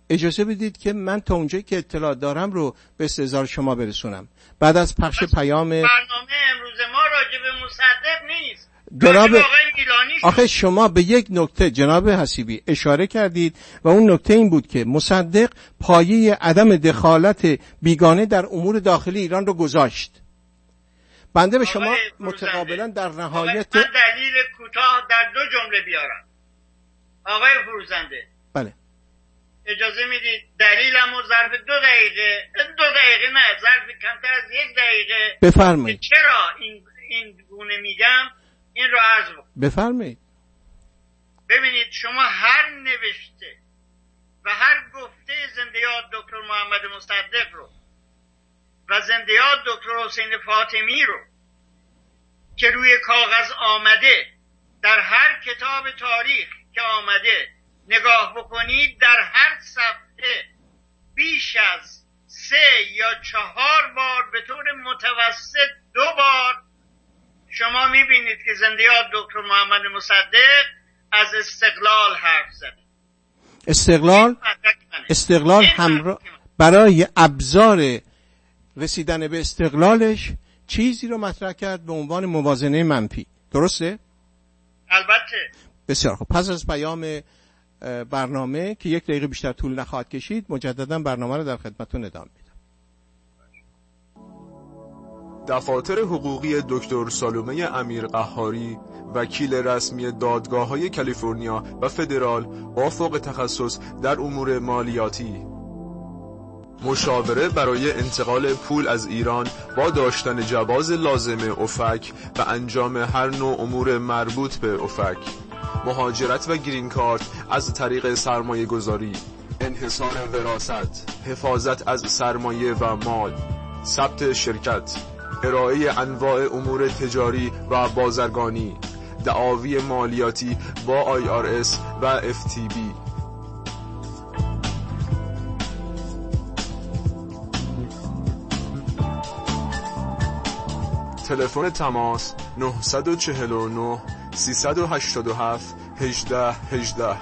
اجازه بدید که من تا اونجایی که اطلاع دارم رو به استحضار شما برسونم. بعد از پخش پیام برنامه امروز ما راجع به مصدق نیست، جناب میلانی آخه شما به یک نکته جناب حسیبی اشاره کردید و اون نکته این بود که مصدق پایه عدم دخالت بیگانه در امور داخلی ایران رو گذاشت. بنده به شما متقابلا در نهایت من دلیل کوتاه در 2 جمله بیارم. آقای فروزنده، بله اجازه میدید دلیلمو ظرف 2 دقیقه نه، ظرف کمتر از 1 دقیقه بفرمایید. چرا این گونه میگم این رو عرض بکنم. بفرمایید. ببینید شما هر نوشته و هر گفته زنده یاد دکتر محمد مصدق رو و زنده یاد دکتر حسین فاطمی رو که روی کاغذ آمده در هر کتاب تاریخ که آمده نگاه بکنید، در هر صفحه بیش از 3 یا 4 بار به طور متوسط 2 بار شما میبینید که زنده یاد دکتر محمد مصدق از استقلال حرف زد. استقلال همراه برای ابزار رسیدن به استقلالش چیزی رو مطرح کرد به عنوان موازنه منفی. درسته؟ البته. بسیار خوب. پس از پیام برنامه که 1 دقیقه بیشتر طول نخواهد کشید مجددا برنامه رو در خدمتتون ادامه میدم. دفاتر حقوقی دکتر سالومه امیر قهاری، وکیل رسمی دادگاه‌های کالیفرنیا و فدرال با فوق تخصص در امور مالیاتی. مشاوره برای انتقال پول از ایران با داشتن جواز لازم افک و انجام هر نوع امور مربوط به افک. مهاجرت و گرین کارت از طریق سرمایه گذاری، انحصار وراثت، حفاظت از سرمایه و مال، ثبت شرکت، ارائه انواع امور تجاری و بازرگانی، دعاوی مالیاتی با IRS و FTB. تلفن تماس 949 387 1818.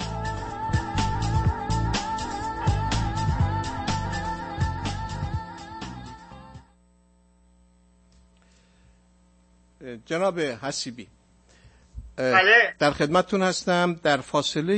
جناب حسیبی، بله. در خدمتتون هستم. در فاصله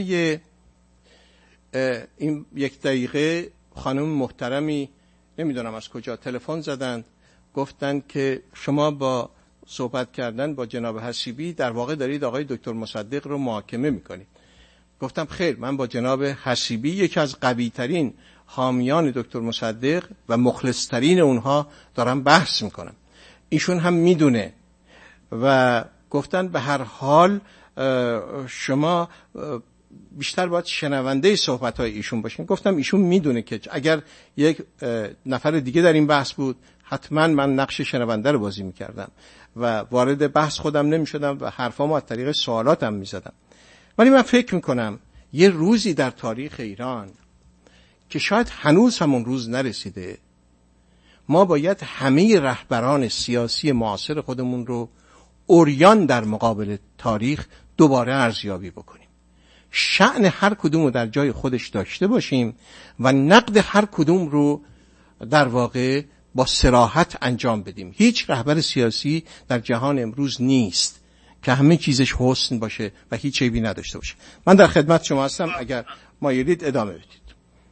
این 1 دقیقه خانم محترمی نمیدونم از کجا تلفن زدند، گفتند که شما با صحبت کردن با جناب حسیبی در واقع دارید آقای دکتر مصدق رو محاکمه میکنید. گفتم خیر، من با جناب حسیبی یکی از قوی ترین حامیان دکتر مصدق و مخلص ترین اونها دارم بحث میکنم. ایشون هم میدونه و گفتن به هر حال شما بیشتر باید شنونده صحبت‌های ایشون باشین. گفتم ایشون میدونه که اگر یک نفر دیگه در این بحث بود حتما من نقش شنونده رو بازی میکردم و وارد بحث خودم نمیشدم و حرفامو از طریق سوالاتم میزدم. ولی من فکر میکنم یه روزی در تاریخ ایران که شاید هنوز همون روز نرسیده، ما باید همه رهبران سیاسی معاصر خودمون رو عریان در مقابل تاریخ دوباره ارزیابی بکنیم. شأن هر کدوم رو در جای خودش داشته باشیم و نقد هر کدوم رو در واقع با صراحت انجام بدیم. هیچ رهبر سیاسی در جهان امروز نیست که همه چیزش حسن باشه و هیچ عیبی نداشته باشه. من در خدمت شما هستم، اگر مایلید ادامه بدید.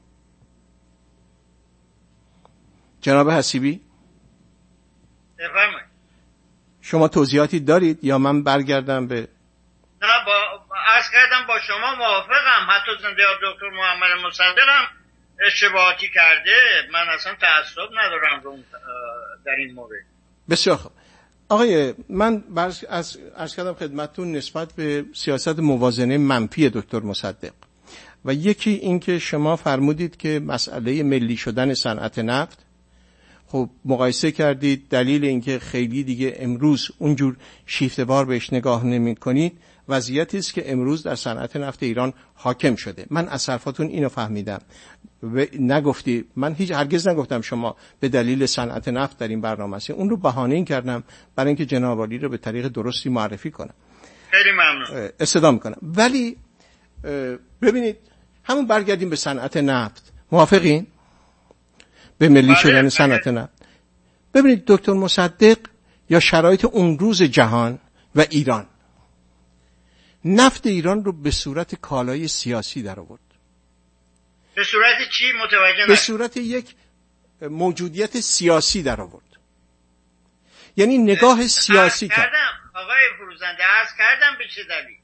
جناب حسیبی، بفرمایید. شما توضیحاتی دارید یا من برگردم به؟ نه، عرض کردم با شما موافقم. حتی زنده یاد دکتر محمد مصدق هم اشتباهاتی کرده. من اصلا تعصب ندارم در این مورد. بسیار خوب. آقای، من عرض کردم خدمتتون نسبت به سیاست موازنه منفی دکتر مصدق و یکی این که شما فرمودید که مسئله ملی شدن صنعت نفت، خب مقایسه کردید دلیل اینکه خیلی دیگه امروز اونجور شیفته‌وار بهش نگاه نمی‌کنید وضعیتی است که امروز در صنعت نفت ایران حاکم شده. من از حرفاتون اینو فهمیدم و نگفتی، من هرگز نگفتم شما به دلیل صنعت نفت در این برنامه هستی. اون رو بهانه کردم برای اینکه جناب عالی رو به طریق درستی معرفی کنم. خیلی ممنون. استفاده می‌کنم. ولی ببینید، همون برگردیم به صنعت نفت. موافقین؟ به ملی شدن صنعت نفت. ببینید دکتر مصدق یا شرایط اون روز جهان و ایران نفت ایران رو به صورت کالای سیاسی در آورد. به صورت چی متوجه؟ به صورت یک موجودیت سیاسی در آورد. یعنی نگاه سیاسی کرد. آقای فروزنده عرض کردم به چه دلیل؟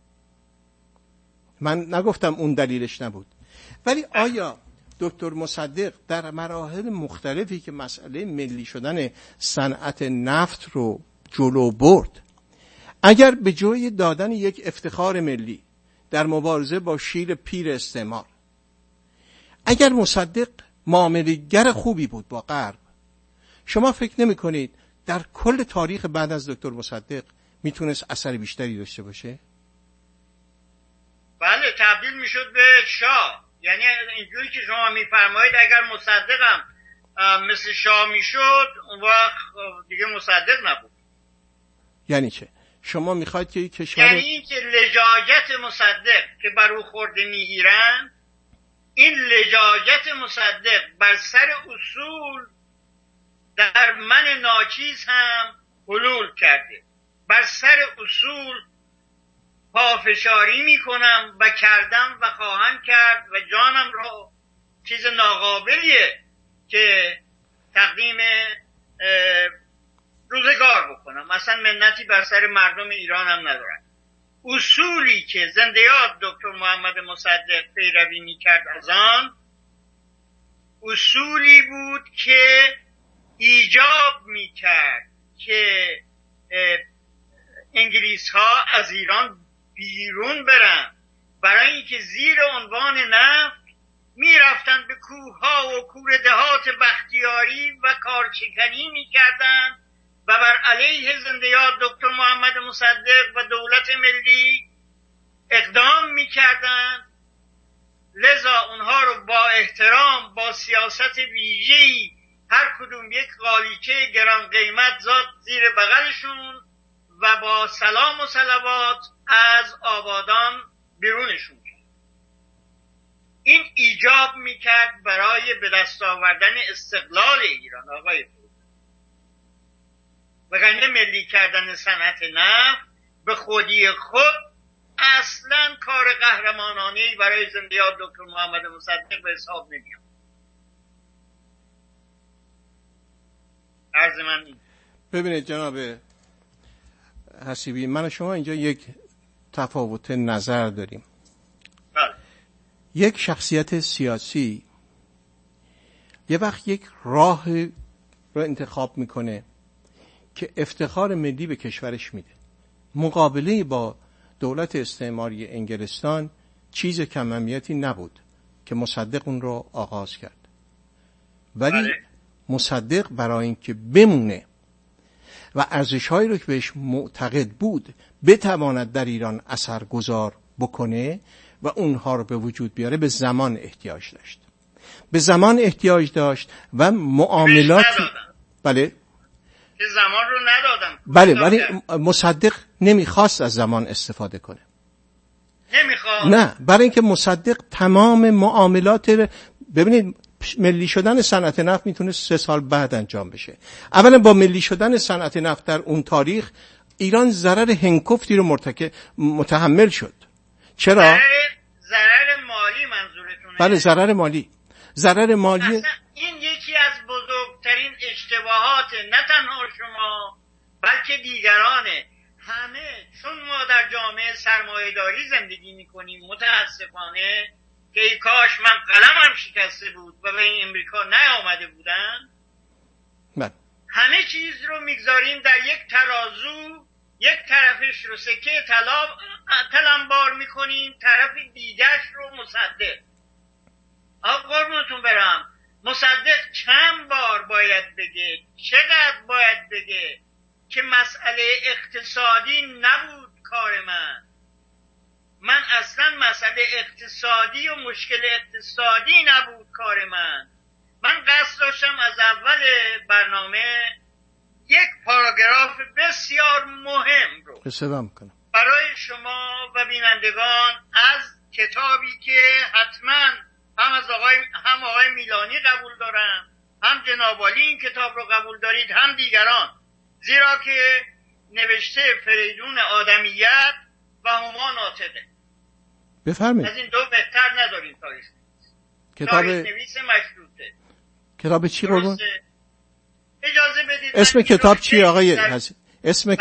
من نگفتم اون دلیلش نبود، ولی آیا دکتر مصدق در مراحل مختلفی که مسئله ملی شدن صنعت نفت رو جلو برد، اگر به جای دادن یک افتخار ملی در مبارزه با شیر پیر استعمار، اگر مصدق معامله‌گر خوبی بود با غرب، شما فکر نمی کنید در کل تاریخ بعد از دکتر مصدق میتونست اثر بیشتری داشته باشه؟ بله، تبدیل میشد به شاه. یعنی اینجوری که شما میفرمایید اگر مصدقم مثل شاه میشد اون وقت دیگه مصدق نبود. یعنی چه؟ شما میخواید که کشور، یعنی این که لجاجت مصدق که بر او خورده میگیرن، این لجاجت مصدق بر سر اصول در من ناچیز هم حلول کرده. بر سر اصول پافشاری میکنم و کردم و خواهم کرد و جانم را چیز ناقابلیه که تقدیم روزگار بکنم. اصلا منتی بر سر مردم ایران هم ندارم. اصولی که زنده یاد دکتر محمد مصدق پیروی میکرد از آن اصولی بود که ایجاب میکرد که انگلیس ها از ایران بیرون برن، برای اینکه زیر عنوان نفت میرفتن به کوه ها و کوره دهات بختیاری و کارچکنی میکردن و بر علیه زنده یاد دکتر محمد مصدق و دولت ملی اقدام میکردن. لذا اونها رو با احترام، با سیاست ویژه‌ای، هر کدوم یک قالیچه گران قیمت زاد زیر بغلشون و با سلام و صلوات از آبادان بیرونشون کرد. این ایجاب میکرد برای به دست آوردن استقلال ایران. آقای وگرنه ملی کردن صنعت نفت به خودی خود اصلا کار قهرمانانه‌ای برای زنده یاد دکتر محمد مصدق به حساب نمیاد. عرض من این. ببینید جناب حسیبی، من و شما اینجا یک تفاوت نظر داریم. بله. یک شخصیت سیاسی یه وقت یک راه رو انتخاب میکنه که افتخار ملی به کشورش میده. مقابله با دولت استعماری انگلستان چیز کم اهمیتی نبود که مصدق اون رو آغاز کرد. ولی بله. مصدق برای اینکه بمونه و ارزش‌هایی رو که بهش معتقد بود بتواند در ایران اثرگذار بکنه و اونها رو به وجود بیاره، به زمان احتیاج داشت. به زمان احتیاج داشت و معاملات. بله. که زمان رو ندادم. بله، ولی مصدق نمیخواست از زمان استفاده کنه. نمیخواست؟ نه، برای اینکه مصدق تمام معاملات، ببینید ملی شدن صنعت نفت میتونه 3 سال بعد انجام بشه. اولا با ملی شدن صنعت نفت در اون تاریخ ایران ضرر هنگفتی رو متحمل شد. چرا؟ ضرر مالی منظورتونه؟ بله، ضرر مالی. اصلا این یکی از بزرگترین اشتباهات نه تنها شما بلکه دیگرانه. همه چون ما در جامعه سرمایه‌داری زندگی میکنیم متاسفانه که ای کاش من قلمم شکسته بود و به این امریکا نیامده بودن، همه چیز رو میگذاریم در یک ترازو، یک طرفش رو سکه طلنبار میکنیم، طرف دیگرش رو مصدق. آقا قربونتون برم، مصدق چند بار باید بگه، چقدر باید بگه که مسئله اقتصادی نبود کار من اصلا مسئله اقتصادی و مشکل اقتصادی نبود کار من قصد داشتم از اول برنامه یک پاراگراف بسیار مهم رو برای شما و بینندگان از کتابی که حتما هم هم آقای میلانی قبول دارن، هم جناب عالی این کتاب رو قبول دارید، هم دیگران، زیرا که نوشته فریدون آدمیت و هما ناطقه. بفرمایید. از این دو بهتر نداریم تاریخ کتاب نویس مشروطه. کتاب چی قربان؟ اجازه بدید. اسم کتاب چی آقای اسم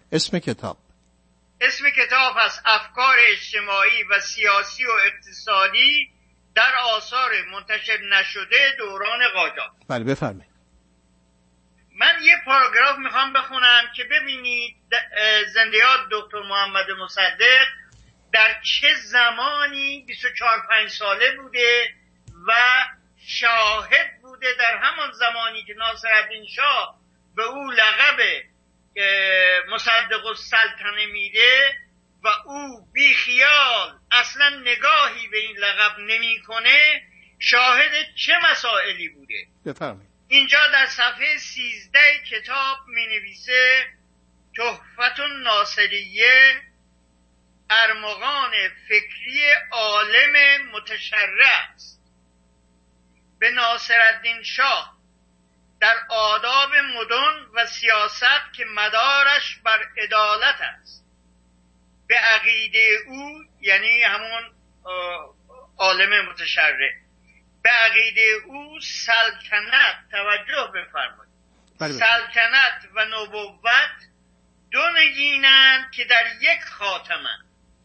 کتاب هست افکار اجتماعی و سیاسی و اقتصادی در آثار منتشر نشده دوران قاجار. بله بفرمایید. من یه پاراگراف میخوام بخونم که ببینید زنده یاد دکتر محمد مصدق در چه زمانی 24-5 ساله بوده و شاهد بوده در همان زمانی که ناصرالدین شاه به او لقب مصدق السلطنه میده و او بی خیال اصلا نگاهی به این لقب نمیکنه، شاهد چه مسائلی بوده. بفرمایید. اینجا در صفحه 13 کتاب می نویسه تحفة الناصریه، ارمغان فکری عالم متشرع است به ناصرالدین شاه در آداب مدن و سیاست که مدارش بر عدالت است. به عقیده او، یعنی همون عالم متشرع، به عقیده او سلطنت، توجه بفرمایید، سلطنت و نبوت دو نگینند که در یک خاتمند.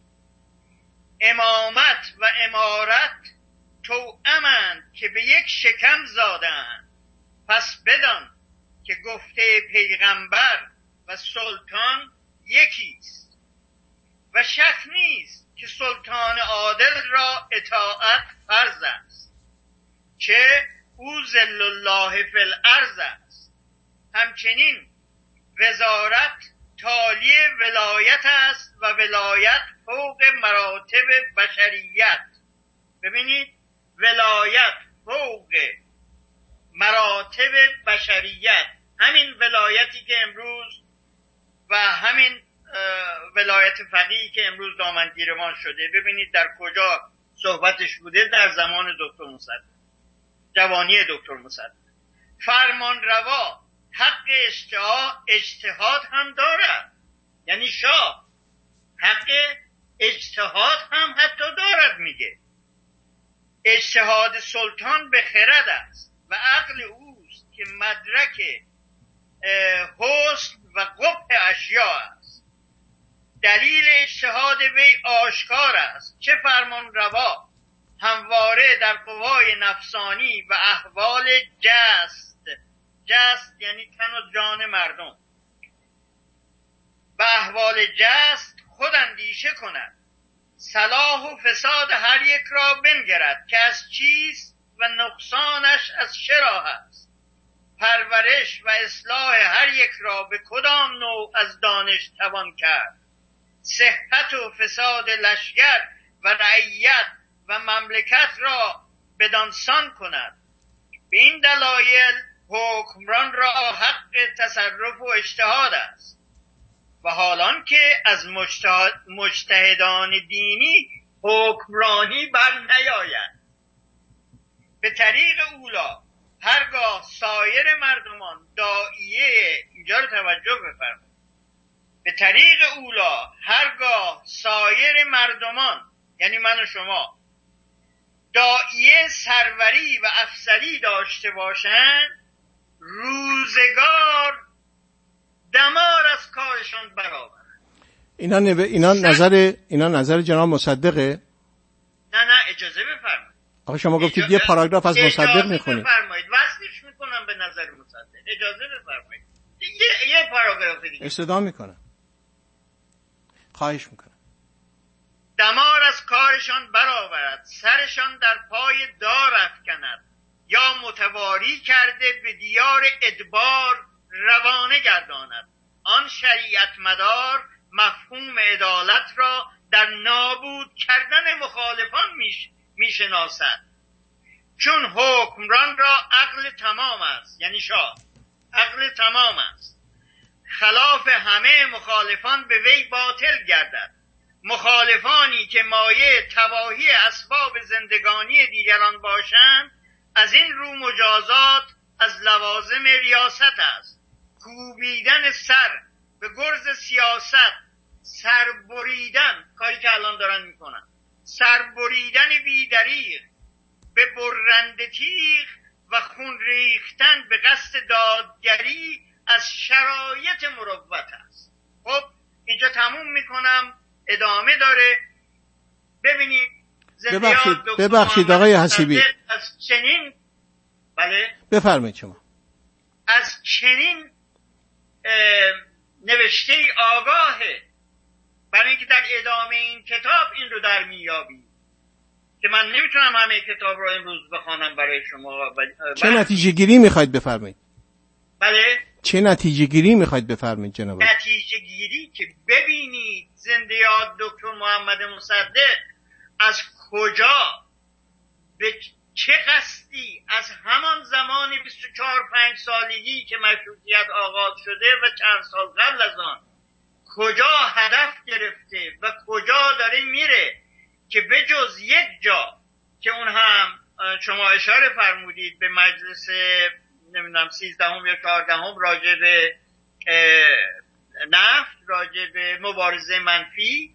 امامت و امارت توأمند که به یک شکم زادند. پس بدان که گفته پیغمبر و سلطان یکیست و شک نیست که سلطان عادل را اطاعت فرض است، چه او ذل الله فی الارض است. همچنین وزارت تالی ولایت است و ولایت فوق مراتب بشریت. ببینید، ولایت فوق مراتب بشریت، همین ولایتی که امروز و همین ولایت فقیهی که امروز دامنگیرمان شده، ببینید در کجا صحبتش بوده، در زمان دکتر مصدق، جوانی دکتر مصدق. فرمان روا حق اجتهاد هم دارد، یعنی شاه حق اجتهاد هم حتی دارد. میگه اجتهاد سلطان به خرد است و عقل اوست که مدرک حسن و قبح اشیاء است. دلیل اجتهاد وی آشکار است، چه فرمان روا همواره در قوای نفسانی و احوال جست یعنی تن و جان مردم، به احوال جست خود اندیشه کند. صلاح و فساد هر یک را بنگرد که از چیست و نقصانش از چرا است. پرورش و اصلاح هر یک را به کدام نوع از دانش توان کرد. صحت و فساد لشکر و رعیت و مملکت را بدانسان کند. به این دلایل حکمران را حق تصرف و اجتهاد است و حالان که از مجتهدان دینی حکمرانی بر نیاید. به طریق اولا هرگاه سایر مردمان داعیه، اینجا رو توجه بفرمایید، به طریق اولا هرگاه سایر مردمان، یعنی من و شما، داعیه سروری و افسری داشته باشند، روزگار دمار از کارشان برآورد. اینا نظر جناب مصدقه؟ نه اجازه بفرمایید. آقا شما گفتید یه پاراگراف از مصدق میخونید. اجازه بفرمایید، وصلش میکنم به نظر مصدق. اجازه بفرمایید. یه پاراگراف دیگه استدعا میکنم، خواهش میکنم. دمار از کارشان برآورد، سرشان در پای دار افکند، یا متواری کرده به دیار ادبار روانه گرداند. آن شریعت مدار مفهوم عدالت را در نابود کردن مخالفان میشناسد. چون حکمران را عقل تمام است، یعنی شاه عقل تمام است، خلاف همه مخالفان به وی باطل گردد مخالفانی که مایه تباهی اسباب زندگانی دیگران باشند، از این رو مجازات از لوازم ریاست است. کوبیدن سر به گرز سیاست، سربریدن، کاری که الان دارن میکنن، سربریدن بی‌دریغ به برنده تیغ و خون ریختن به قصد دادگری از شرایط مروت است. خب اینجا تموم میکنم، ادامه داره. ببینید ببخشید آقای حسیبی، از چنین بفرمایید شما، از چنین نوشته آگاهه، برای اینکه در ادامه این کتاب این رو در میابی که من نمیتونم همه کتاب رو امروز بخوانم برای شما. چه نتیجه گیری میخواید بفرمایید؟ بله، چه نتیجه گیری میخواید بفرمایید جناب؟ نتیجه گیری که ببینید زنده یاد دکتر محمد مصدق از کجا به چه قصدی از همان زمان 24-5 سالگی که مشروطیت آغاز شده و چند سال قبل از آن کجا هدف گرفته و کجا داره میره، که به جز یک جا که اون هم شما اشاره فرمودید به مجلس نمیدونم 13 یا 14 راجع به نفت، راجع به مبارزه منفی،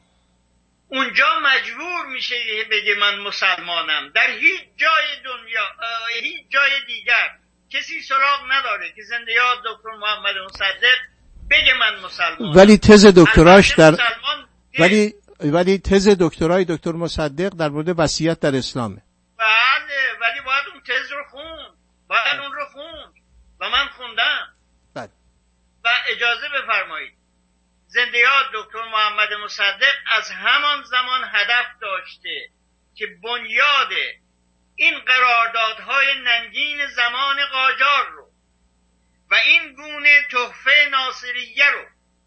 اونجا مجبور میشه بگه من مسلمانم. در هیچ جای دنیا، هیچ جای دیگر کسی سراغ نداره که زنده یاد دکتر محمد مصدق بگه من مسلمانم. ولی تز دکتراش در ولی تز دکترای دکتر مصدق در مورد وصیت در اسلامه. بله، ولی باید اون تز رو خوند، باید اون رو خوند و من خوندم. بله. و اجازه بفرمایید، زنده یاد دکتر محمد مصدق از همان زمان هدف داشته که بنیاد این قراردادهای ننگین زمان قاجار رو و این گونه تحفه ناصریه رو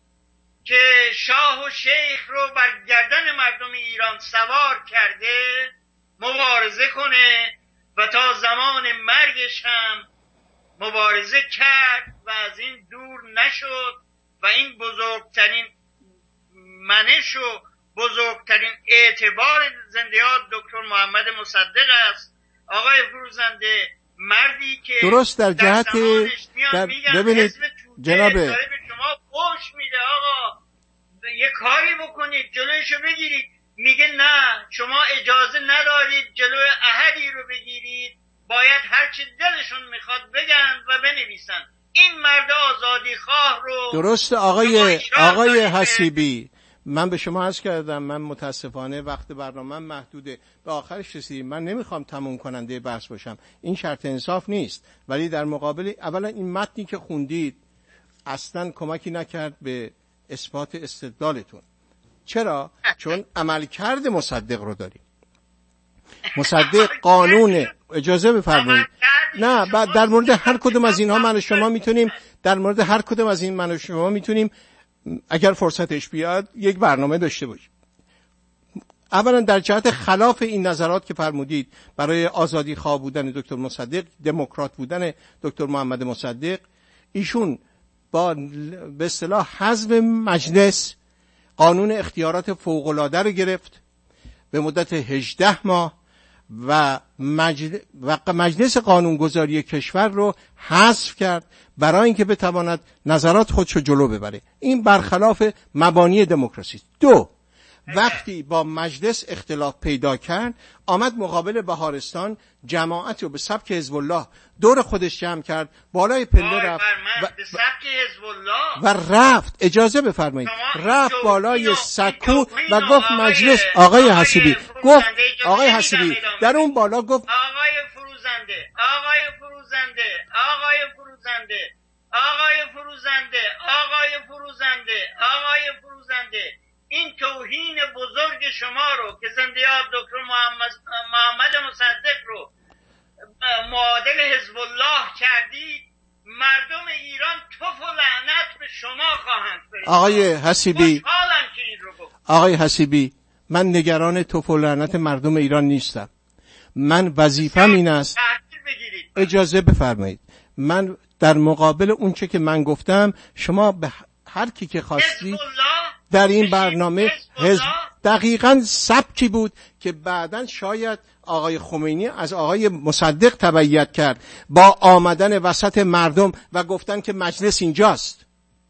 که شاه و شیخ رو بر گردن مردم ایران سوار کرده مبارزه کنه و تا زمان مرگش هم مبارزه کرد و از این دور نشد و این بزرگترین منش و بزرگترین اعتبار زنده یاد دکتر محمد مصدق است. آقای فروزنده، مردی که درست در جهت ببینید جناب داره به شما پوش میده آقا یه کاری بکنید جلویشو بگیرید، میگه نه شما اجازه ندارید جلوی احدی رو بگیرید، باید هرچی دلشون میخواد بگن و بنویسن. این مرد آزادی خواه رو درست آقای حسیبی، من به شما عرض کردم من متاسفانه وقت برنامه محدوده، به آخرش رسیدیم، من نمیخوام تموم کننده بحث باشم، این شرط انصاف نیست، ولی در مقابل اولا این متنی که خوندید اصلا کمکی نکرد به اثبات استدلالتون. چرا؟ چون عملکرد مصدق رو داریم. مصدق قانون، اجازه بفرمایید، نه بعد در مورد هر کدوم از اینها من و شما میتونیم، در مورد هر کدوم از این من و شما میتونیم اگر فرصتش بیاد یک برنامه داشته باشیم. اولا در جهت خلاف این نظرات که فرمودید برای آزادی خواه بودن دکتر مصدق، دموکرات بودن دکتر محمد مصدق، ایشون با به اصطلاح حزب مجلس قانون اختیارات فوق‌العاده رو گرفت به مدت 18 ماه و مجلس قانونگذاری کشور رو حذف کرد برای اینکه بتواند نظرات خودشو جلو ببره. این برخلاف مبانی دموکراسی است. دو، وقتی با مجلس اختلاف پیدا کرد آمد مقابل بهارستان جماعت رو به سبک حزب الله دور خودش جمع کرد، بالای پله رفت به سبک حزب الله و رفت، اجازه بفرمایید، رفت بالای سکو و گفت مجلس، آقای حسیبی گفت، آقای حسیبی در اون بالا گفت آقای فروزنده این توهین بزرگ شما رو که زنده یاد دکتر محمد مصدق رو معادل حزب الله کردید، مردم ایران توف و لعنت به شما خواهند فرستاد. آقای حسیبی من نگران توف و لعنت مردم ایران نیستم. من وظیفه‌م این است، اجازه بفرمایید، من در مقابل اون چه که من گفتم شما به هر کی که خواستی در این برنامه حزب دقیقاً سبکی بود که بعداً شاید آقای خمینی از آقای مصدق تبعیت کرد با آمدن وسط مردم و گفتن که مجلس اینجاست.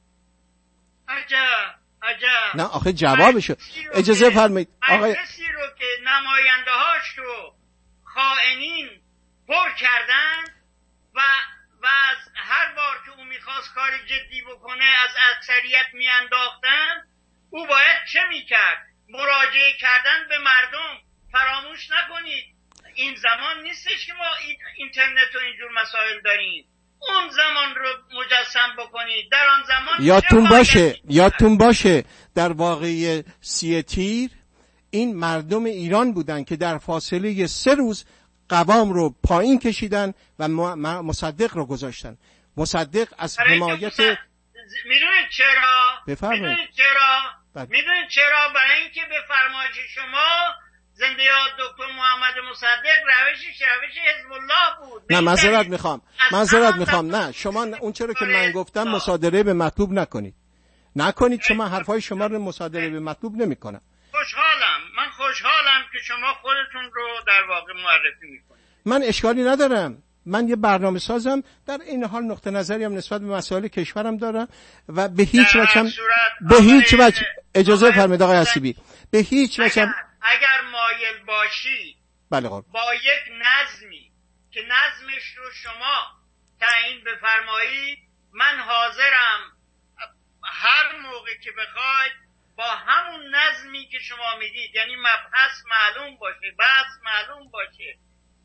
عجب. نه آخه جوابشو اجازه فرمایید آقای کسی رو که نماینده هاش رو خائنین پر کردن و از هر بار که او میخواست کار جدی بکنه از اکثریت میانداختن، او باید چه میکرد؟ مراجعه کردن به مردم. فراموش نکنید این زمان نیستش که ما اینترنت و اینجور مسائل داریم. اون زمان رو مجسم بکنید. در آن زمان یادتون باشه در واقعه 3 تیر این مردم ایران بودن که در فاصله 3 روز قوام رو پایین کشیدن و مصدق رو گذاشتن. مصدق از حمایت میدونید چرا؟ بفرمایید. میدونید چرا؟ برای اینکه به فرمایش شما زنده یاد دکتر محمد مصدق روش حزب الله بود. نه معذرت میخوام نه شما اون چرا که من گفتم مصادره به مطلوب نکنید شما حرفای شما رو مصادره به مطلوب نمیکنم. من خوشحالم که شما خودتون رو در واقع معرفی میکنید. من اشکالی ندارم، من یه برنامه سازم، در این حال نقطه نظری هم نسبت به مسائل کشورم دارم و به هیچ وجه اجازه فرمایید آقای حسیبی، به هیچ وجه اگر مایل باشی بله با یک نظمی که نظمش رو شما تعیین بفرمایید، من حاضرم هر موقع که بخواید با همون نظمی که شما میدید، یعنی مبحث معلوم باشه، بحث معلوم باشه،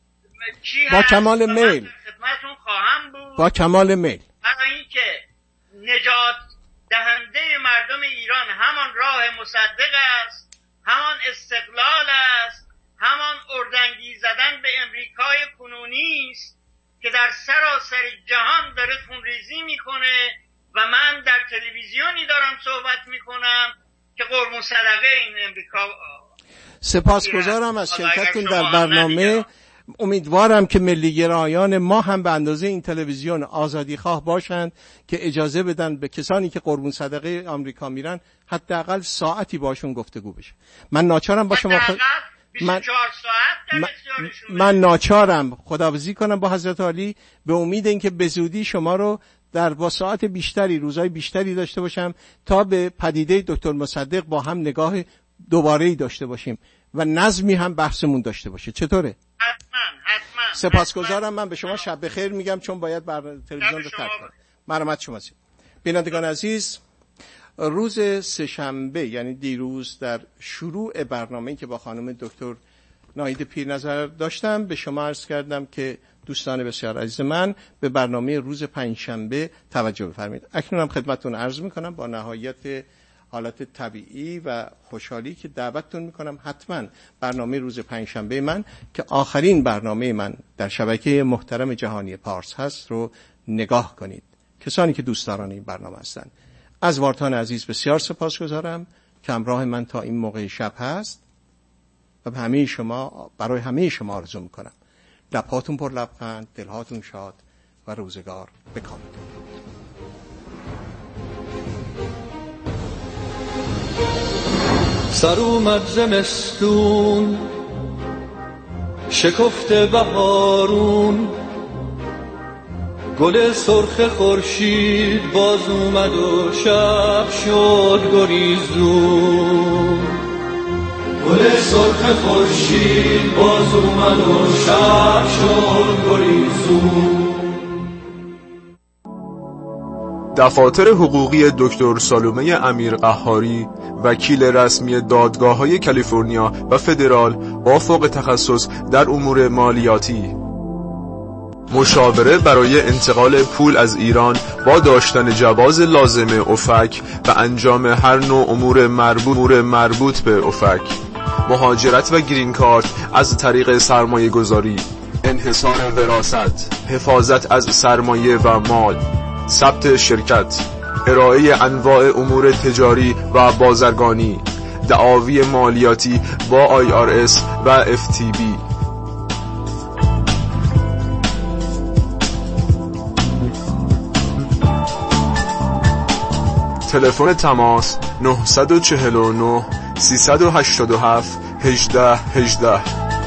با کمال میل خدمتتون خواهم بود، با کمال میل. برای اینکه نجات دهنده مردم ایران همان راه مصدق است، همان استقلال است، همان اردنگی زدن به امریکای کنونی است که در سراسر جهان داره خونریزی میکنه و من در تلویزیونی دارم صحبت میکنم که قربون صدقه این امریکا. سپاسگزارم از شرکتتون در برنامه. امیدوارم که ملی‌گرایان ما هم به اندازه این تلویزیون آزادی خواه باشند که اجازه بدن به کسانی که قربون صدقه آمریکا میرن حداقل ساعتی باشون گفتگو بشه. من ناچارم با شما 24 ساعت من ناچارم خداحافظی کنم با حضرت عالی به امید اینکه به زودی شما رو در با ساعت بیشتری، روزهای بیشتری داشته باشم تا به پدیده دکتر مصدق با هم نگاه دوباره‌ای داشته باشیم و نظمی هم بحثمون داشته باشه. چطوره؟ حتما. سپاسگزارم. من به شما شب بخیر میگم چون باید تلویزیون رو ترک کنم. مرحمت شما هستید. بینندگان عزیز، روز سه‌شنبه یعنی دیروز در شروع برنامه‌ای که با خانم دکتر ناهید پیرنظر داشتم به شما عرض کردم که دوستان بسیار عزیز من به برنامه روز پنجشنبه توجه بفرمایید. اکنون هم خدمتتون عرض میکنم با نهایت حالت طبیعی و خوشحالی که دعوتتون میکنم حتما برنامه روز پنجشنبه من که آخرین برنامه من در شبکه محترم جهانی پارس هست رو نگاه کنید. کسانی که دوستداران این برنامه هستند، از وارتان عزیز بسیار سپاسگزارم که همراه من تا این موقع شب هست و برای همه شما آرزو میکنم لبهاتون پر لبخند، دلهاتون شاد و روزگار بکامل. سر اومد زمستون، شکفته بهارون، گل سرخ خورشید باز اومد و شب شد گریزون. گل سرخ خورشید باز اومد و شب شد گریزون. دفاتر حقوقی دکتر سالومه امیر قهاری، وکیل رسمی دادگاه‌های کالیفرنیا و فدرال با فوق تخصص در امور مالیاتی. مشاوره برای انتقال پول از ایران با داشتن جواز لازم افک و انجام هر نوع امور مربوط به افک. مهاجرت و گرین کارت از طریق سرمایه گذاری، انحصار وراثت، حفاظت از سرمایه و مال، ثبت شرکت، ارائه انواع امور تجاری و بازرگانی، دعاوی مالیاتی با IRS و FTB. تلفن تماس 949 387 1818.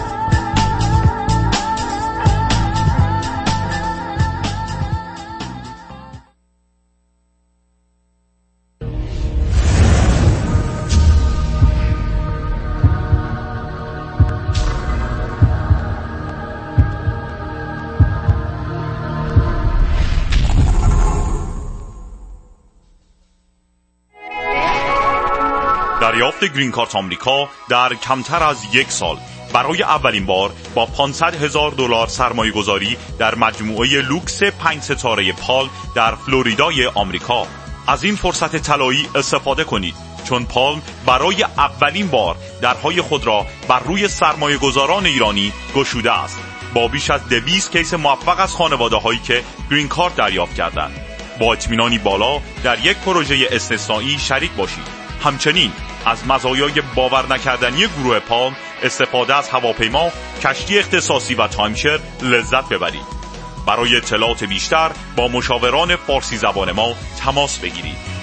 دریافت گرین کارت آمریکا در کمتر از 1 سال برای اولین بار با $500,000 سرمایه گذاری در مجموعه لوکس 5 ستاره پالم در فلوریدای آمریکا. از این فرصت طلایی استفاده کنید، چون پالم برای اولین بار درهای خود را بر روی سرمایه گذاران ایرانی گشوده است، با بیش از 200 کیس موفق از خانواده هایی که گرین کارت دریافت کردند. با اطمینانی بالا در یک پروژه استثنایی شریک باشید. همچنین از مزایای باور نکردنی گروه پالم، استفاده از هواپیما، کشتی اختصاصی و تایمشر لذت ببرید. برای اطلاعات بیشتر با مشاوران فارسی زبان ما تماس بگیرید.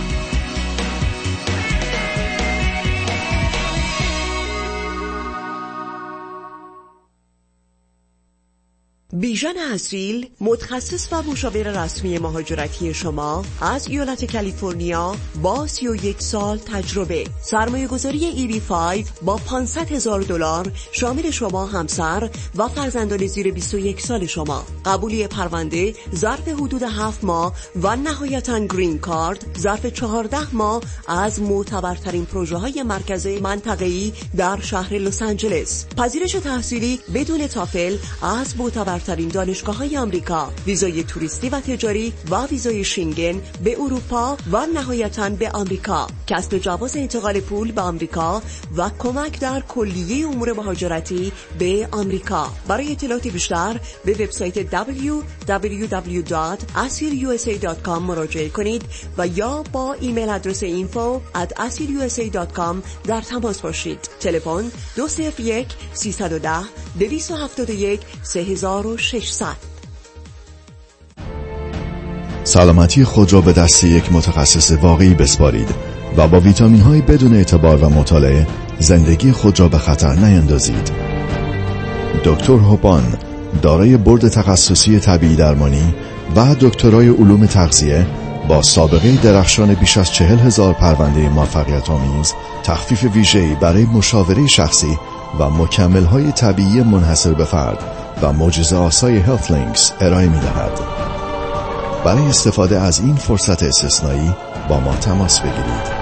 بیژن اصیل، متخصص و مشاور رسمی مهاجرتی شما از ایالت کالیفرنیا با 31 سال تجربه. سرمایه گذاری EB5 با $500,000 شامل شما، همسر و فرزندان زیر 21 سال شما. قبولی پرونده ظرف حدود 7 ماه و نهایتاً گرین کارت ظرف 14 ماه از معتبرترین پروژه های مرکزی منطقه‌ای در شهر لس آنجلس. پذیرش تحصیلی بدون تافل از معتبرترین دانشگاه‌های آمریکا، ویزای توریستی و تجاری و ویزای شنگن به اروپا و نهایتاً به آمریکا، کسب جواز انتقال پول به آمریکا و کمک در کلیه امور مهاجرتی به آمریکا. برای اطلاعات بیشتر به وبسایت www.asirusa.com مراجعه کنید و یا با ایمیل آدرس info@asirusa.com در تماس باشید. تلفن 201 310 271 3600. سلامتی خود را به دست یک متخصص واقعی بسپارید و با ویتامین های بدون اعتبار و مطالعه زندگی خود را به خطر نیندازید. دکتر هوپان، دارای بورد تخصصی طبیعی درمانی و دکترای علوم تغذیه با سابقه درخشان بیش از 40,000 پرونده موفقیت آمیز، تخفیف ویژه‌ای برای مشاوره شخصی و مکمل‌های طبیعی منحصر به فرد و معجزه آسای هلت لینکس ارائه می‌دهد. برای استفاده از این فرصت استثنایی با ما تماس بگیرید.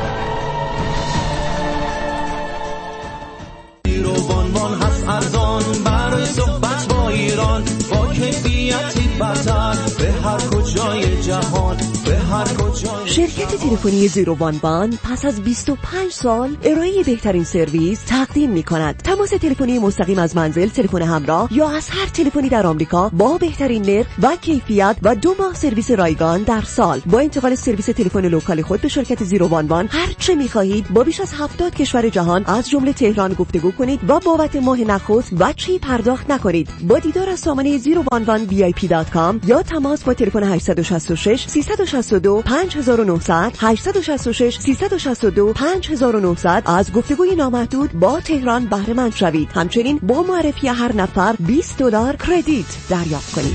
برای صحبت با ایران با کیفیتی برتر به هر کجای جهان، به هر کجای. شرکت تلفنی 011 پس از 25 سال ارائه بهترین سرویس تقدیم می‌کند. تماس تلفنی مستقیم از منزل، تلفن همراه یا از هر تلفنی در آمریکا با بهترین نرخ و کیفیت و 2 ماه سرویس رایگان در سال. با انتقال سرویس تلفن لوکال خود به شرکت 011 هر چه می‌خواهید با بیش از 70 کشور جهان از جمله تهران گفتگو کنید و بابت ماه نخست و چی پرداخت نکنید. با دیدار از سامانه 011vip.com یا تماس با تلفن 866 362 5900 866 362 5900 از گفتگوی نامحدود با تهران بهره مند شوید. همچنین با معرفی هر نفر $20 کردیت دریافت کنید.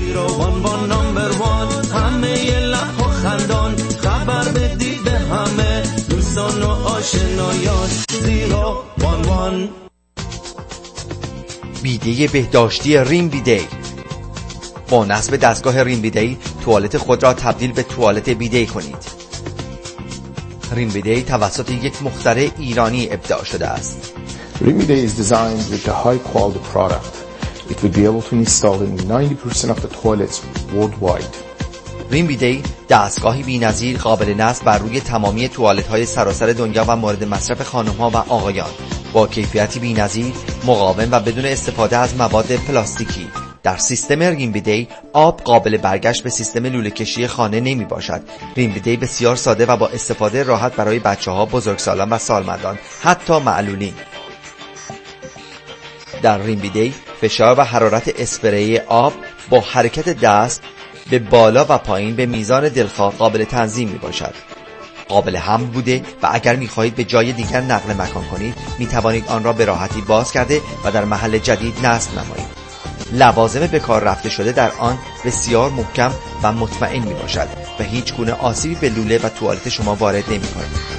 همه لب و خندان خبر بدید به همه دوستان و آشنایان. 011 بیده بهداشتی رین بیده. با نصب دستگاه رین بیده توالت خود را تبدیل به توالت بیده کنید. رین بیده توسط یک مخترع ایرانی ابداع شده است. Rin Bidet is designed with a high quality product. It will be able to install in 90% of the toilets worldwide. رین بیده دستگاهی بی‌نظیر قابل نصب بر روی تمامی توالت‌های سراسر دنیا و مورد مصرف خانم‌ها و آقایان، با کیفیتی بی‌نظیر، مقاوم و بدون استفاده از مواد پلاستیکی. در سیستم رین بیده آب قابل برگشت به سیستم لوله کشی خانه نمی باشد. رین بیده بسیار ساده و با استفاده راحت برای بچه‌ها، بزرگسالان و سالمندان، حتی معلولین. در رین بیده فشار و حرارت اسپری آب با حرکت دست به بالا و پایین به میزان دلخواه قابل تنظیم می باشد. قابل حمل بوده و اگر می‌خواهید به جای دیگر نقل مکان کنید می‌توانید آن را به راحتی باز کرده و در محل جدید نصب نمایید. لوازم به کار رفته شده در آن بسیار محکم و مطمئن میباشد و هیچ گونه آسیبی به لوله و توالت شما وارد نمی‌کند.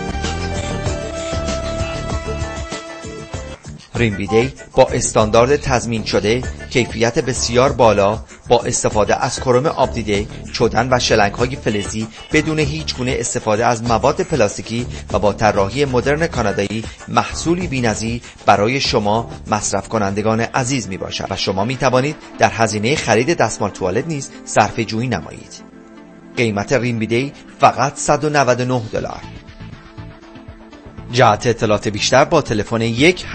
رینبیدی با استاندارد تضمین شده، کیفیت بسیار بالا، با استفاده از کروم آب دیده، چدن و شلنگ‌های فلزی بدون هیچ گونه استفاده از مواد پلاستیکی و با طراحی مدرن کانادایی محصولی بی‌نظیر برای شما مصرف کنندگان عزیز میباشد و شما میتوانید در هزینه خرید دستمال توالت نیز صرفه جویی نمایید. قیمت رینبیدی فقط $199. جهت اطلاعات بیشتر با تلفن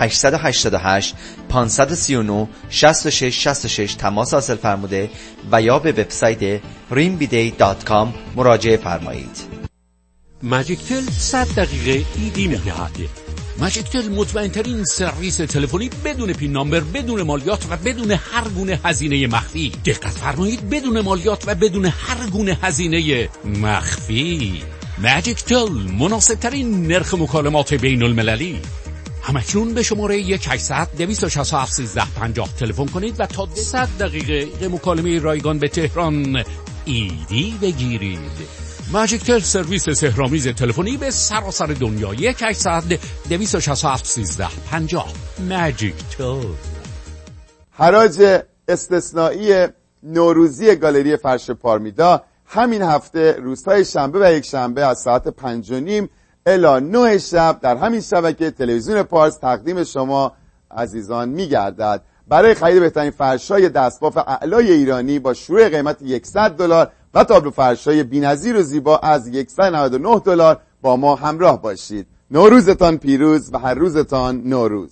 1-888-539-6666 تماس حاصل فرموده و یا به وبسایت rinbiday.com مراجعه فرمایید. ماجیکتل 100 دقیقه ایدی می‌دهد. ماجیکتل مطمئن‌ترین سرویس تلفنی بدون پین نامبر، بدون مالیات و بدون هر گونه هزینه مخفی. دقت فرمایید، بدون مالیات و بدون هر گونه هزینه مخفی. ماجیکتل، مناسب‌ترین نرخ مکالمات بین المللی. همکنون به شماره 1-800-267-1350 تلفن کنید و تا 100 دقیقه مکالمه رایگان به تهران ایدی بگیرید. ماجیکتل، سرویس سحرآمیز تلفنی به سراسر دنیا. 1-800-267-1350. ماجیکتل. حراج استثنایی نوروزی گالری فرش پارمیدا همین هفته روزهای شنبه و یک شنبه از ساعت 5:30 الی 9 شب در همین شبکه تلویزیون پارس تقدیم شما عزیزان می‌گردد. برای خرید بهترین فرش‌های دستباف اعلای ایرانی با شروع قیمت $100 و تابلو فرش‌های بی‌نظیر و زیبا از $199 با ما همراه باشید. نوروزتان پیروز و هر روزتان نوروز.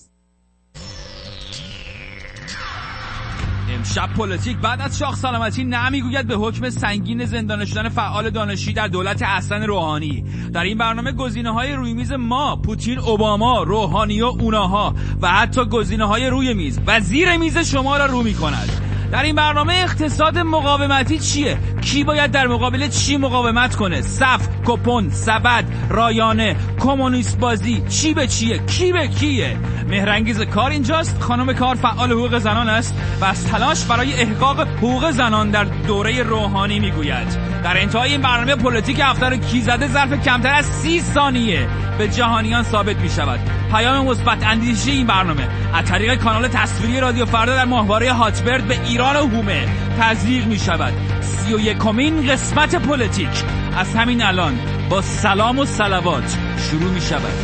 امشب پلیتیک بعد از شاخ سلامتی نمیگوید به حکم سنگین زندانی شدن فعال دانشجویی در دولت حسن روحانی. در این برنامه گزینه‌های روی میز ما، پوتین، اوباما، روحانی و اوناها و حتی گزینه‌های روی میز و زیر میز شما را رو می‌کند. در این برنامه اقتصاد مقاومتی چیه؟ کی باید در مقابل چی مقاومت کنه؟ صف، کپون، سبد، رایانه، کمونیست بازی، چی به چیه؟ کی به کیه؟ مهرانگیز کار اینجاست. خانم کار فعال حقوق زنان است و از تلاش برای احقاق حقوق زنان در دوره روحانی میگوید. در انتهای این برنامه پلیتیک هفته رو کی زده ظرف کمتر از 30 ثانیه به جهانیان ثابت می شود. پیام مثبت اندیشی این برنامه از طریق کانال تصویری رادیو فردا در ماهواره هاتبرد به ایران و هومه تزریق می شود. 31مین قسمت پلیتیک از همین الان با سلام و صلوات شروع می شود.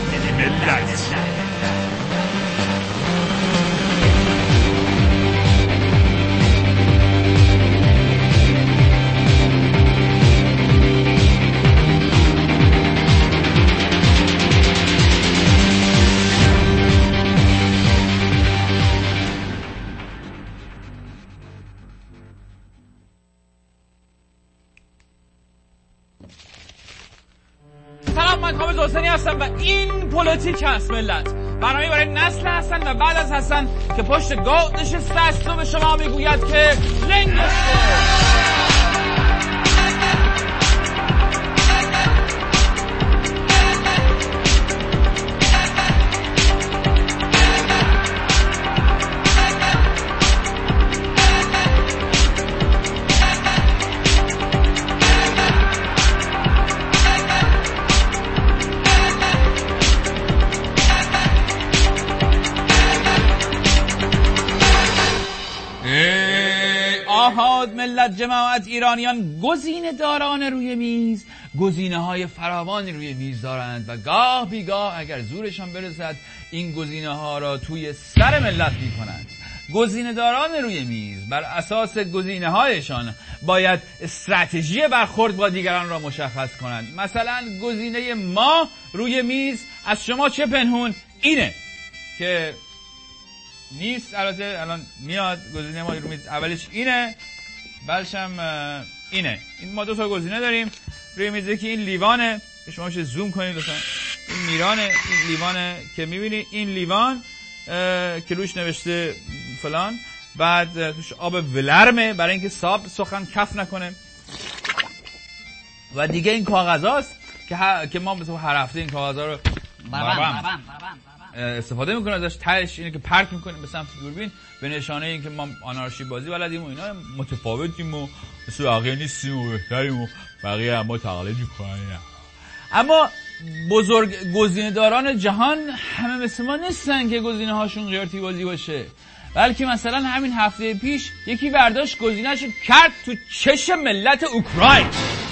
هستن و این پلیتیک هست ملت. برنامه برای نسل هستن و بعد از هستن که پشت گاو نشسته است و به شما میگوید که لنگسته. ملت، جماعت، ایرانیان، گزینه داران روی میز گزینه های فراوانی روی میز دارند و گاه بیگاه اگر زورشان برسد این گزینه ها را توی سر ملت می کنند. گزینه داران روی میز بر اساس گزینه هایشان باید استراتژی برخورد با دیگران را مشخص کنند. مثلا گزینه ما روی میز از شما چه پنهون اینه که نیست. البته الان میاد گزینه ما روی میز، اولش اینه، بعدش هم اینه. این ما دو تا گزینه داریم روی میزه که این لیوانه که شما میشه زوم کنید مثلا این میرانه، این لیوانه که میبینی، این لیوان که روش نوشته فلان، بعد توش آب ولرمه برای اینکه ساب سخن کف نکنه و دیگه این کاغذاست که ما مثلا هر هفته این کاغذها رو استفاده میکنیم ازش، تهش اینه که پرت میکنیم به سمت دوربین به نشانه اینکه ما آنارشی بازی بلدیم و اینا متفاوتیم و مثل بقیه نیستیم و بهتریم و بقیه اما تقلید میکنیم. اما بزرگ گزینه‌داران جهان همه مثل ما نیستن که گزینه هاشون قیارتی بازی باشه، بلکه مثلا همین هفته پیش یکی برداشت گزینه‌شو کرد تو چش ملت اوکراین.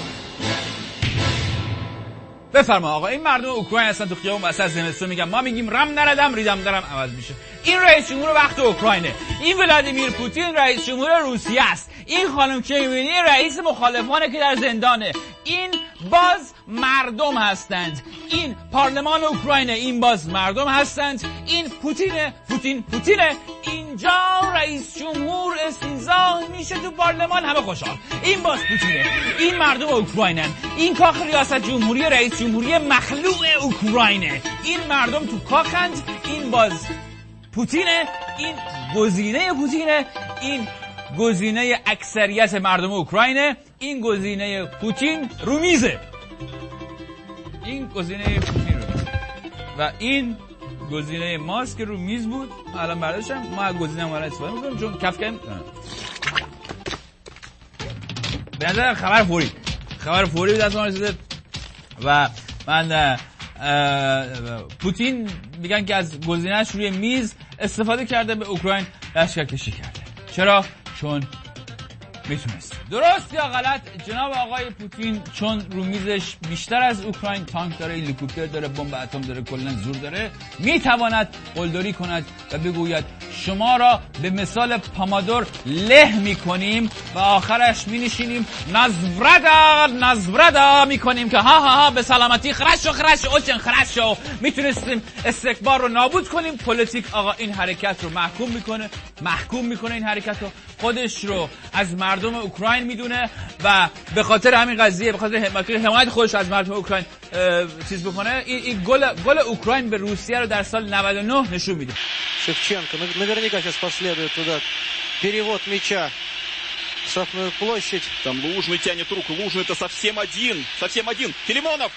بفرما آقا، این مردم اوکراین هستن تو خیابون وسط زمستون میگن ما میگیم رم نردم ریدم دارم عوض میشه. این رئیس جمهور وقت اوکراینه، این ولادیمیر پوتین رئیس جمهور روسیه است، این خانم که میبینی رئیس مخالفانه که در زندانه، این باز مردم هستند، این پارلمان اوکراینه، این باز مردم هستند، این پوتینه اینجا رئیس جمهور استیزا میشه تو پارلمان همه خوشحال، این باز پوتینه، این مردم اوکراینن، این کاخ ریاست جمهوری رئیس جمهوری مخلوع اوکراینه، این مردم تو کاخند، این باز پوتینه، این گزینه پوتینه، این گزینه اکثریت مردم اوکراینه، این گزینه پوتین رومیزه، این گزینه پوتین رومیزه و این گزینه ماست که رو میز بود. الان برداشتم ما از گزینه ما استفاده میکنیم چون کف کردیم. به نظر خبر فوری به دست ما رسیده و من پوتین میگن که از گزینه‌اش روی میز استفاده کرده به اوکراین لشکر کشی کرده. چرا؟ چون میتونست. درست یا غلط جناب آقای پوتین چون رو میزش بیشتر از اوکراین تانک داره، هلیکوپتر داره، بمب اتم داره، کلا زور داره، میتواند قلدری کند و بگوید شما را به مثال پامادور له میکنیم و آخرش مینشینیم نزوردا میکنیم که ها به سلامتی خرش اوچن خرش میتونستیم استکبار رو نابود کنیم. پلیتیک آقا این حرکت رو محکوم میکنه این حرکت رو، خودش رو از مردم اوکراین میدونه و به خاطر همین قضیه، به خاطر حمایت خودش از مردم اوکراین چیز بکنه، این گل اوکراین به روسیه رو در سال 99 نشون میده. Шевченко наверняка сейчас последует туда перевод мяча в штрафную площадь. Там Лужный тянет руку, Лужный это совсем один. Филимонов!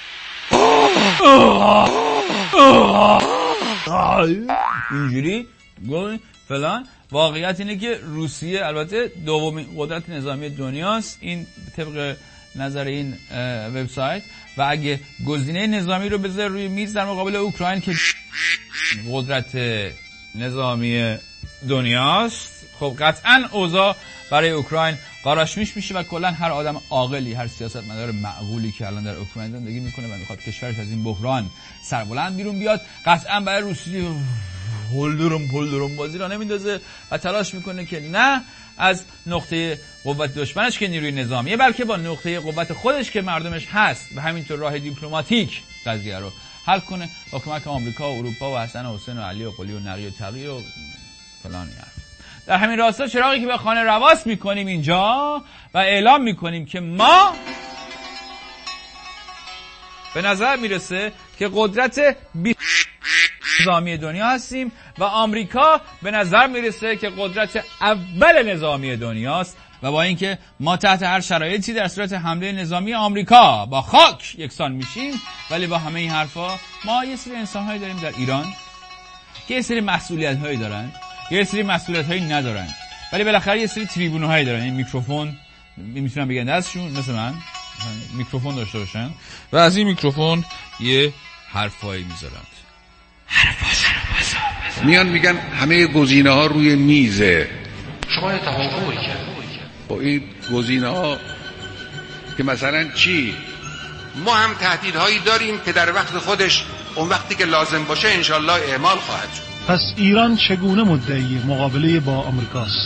اینجوری گل فلان. واقعیت اینه که روسیه البته دومین قدرت نظامی دنیاست، این طبق نظر این وبسایت، و اگه گزینه نظامی رو بذاره روی میز در مقابل اوکراین که قدرت نظامی دنیاست، خب قطعا اوضاع برای اوکراین قاراشمیش میشه و کلا هر آدم عاقلی، هر سیاستمدار معقولی که الان در اوکراین زندگی میکنه و میخواد کشورش از این بحران سربلند بیرون بیاد، قطعا برای روسیه پلدرم بازی را نمیندازه و تلاش میکنه که نه از نقطه قوت دشمنش که نیروی نظامیه، بلکه با نقطه قوت خودش که مردمش هست و همینطور راه دیپلماتیک قضیه رو حل کنه با کمک آمریکا و اروپا و حسن و حسین و علی و قلی و نقی و تقی و فلان. در همین راستا چراغی که به خانه رواس میکنیم اینجا و اعلام میکنیم که ما به نظر میرسه که قدرت نظامی دنیا هستیم و آمریکا به نظر میرسه که قدرت اول نظامی دنیاست و با اینکه ما تحت هر شرایطی در صورت حمله نظامی آمریکا با خاک یکسان میشیم، ولی با همه این حرفا ما یه سری انسان‌هایی داریم در ایران که یه سری مسئولیت‌هایی دارن، یه سری مسئولیت‌هایی ندارن، ولی بالاخره یه سری تریبون‌هایی دارن. این میکروفون میتونن بگن دستشون مثل من میکروفون داشته باشن و از این میکروفون یه حرفایی میذارن. میان میگن همه گزینه‌ها روی میزه. شما توافقی کرد با این گزینه‌ها که مثلا چی؟ ما هم تهدیدهایی داریم که در وقت خودش اون وقتی که لازم باشه انشالله اعمال خواهد شد. پس ایران چگونه مدعی مقابله با آمریکاست؟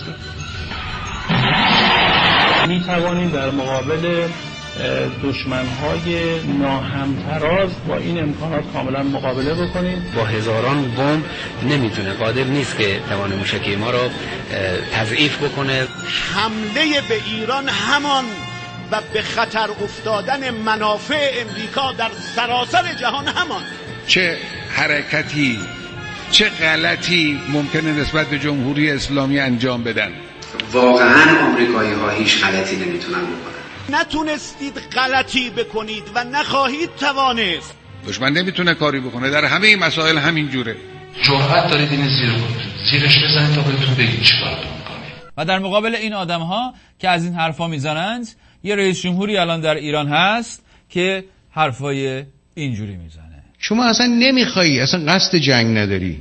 می توانیم در مقابل دشمن‌های ناهمتراز با این امکانات کاملا مقابله بکنیم. با هزاران بمب نمیتونه، قادر نیست که توان موشکی ما رو تضعیف بکنه. حمله به ایران همان و به خطر افتادن منافع امریکا در سراسر جهان همان. چه حرکتی، چه غلطی ممکنه نسبت به جمهوری اسلامی انجام بدن؟ واقعا آمریکایی‌ها هیچ غلطی نمیتونن بکنن. نتونستید غلطی بکنید و نخواهید توانست. دشمن نمیتونه کاری بکنه، در همه این مسائل همین جوره. جرأت دارید این زیرش بزنید تا بهتون بگید چیکار می‌کنید. و در مقابل این آدم‌ها که از این حرفا میزنند، یه رئیس جمهوری الان در ایران هست که حرفای اینجوری میزنه. شما اصلا نمیخوایی، اصلا قصد جنگ نداری،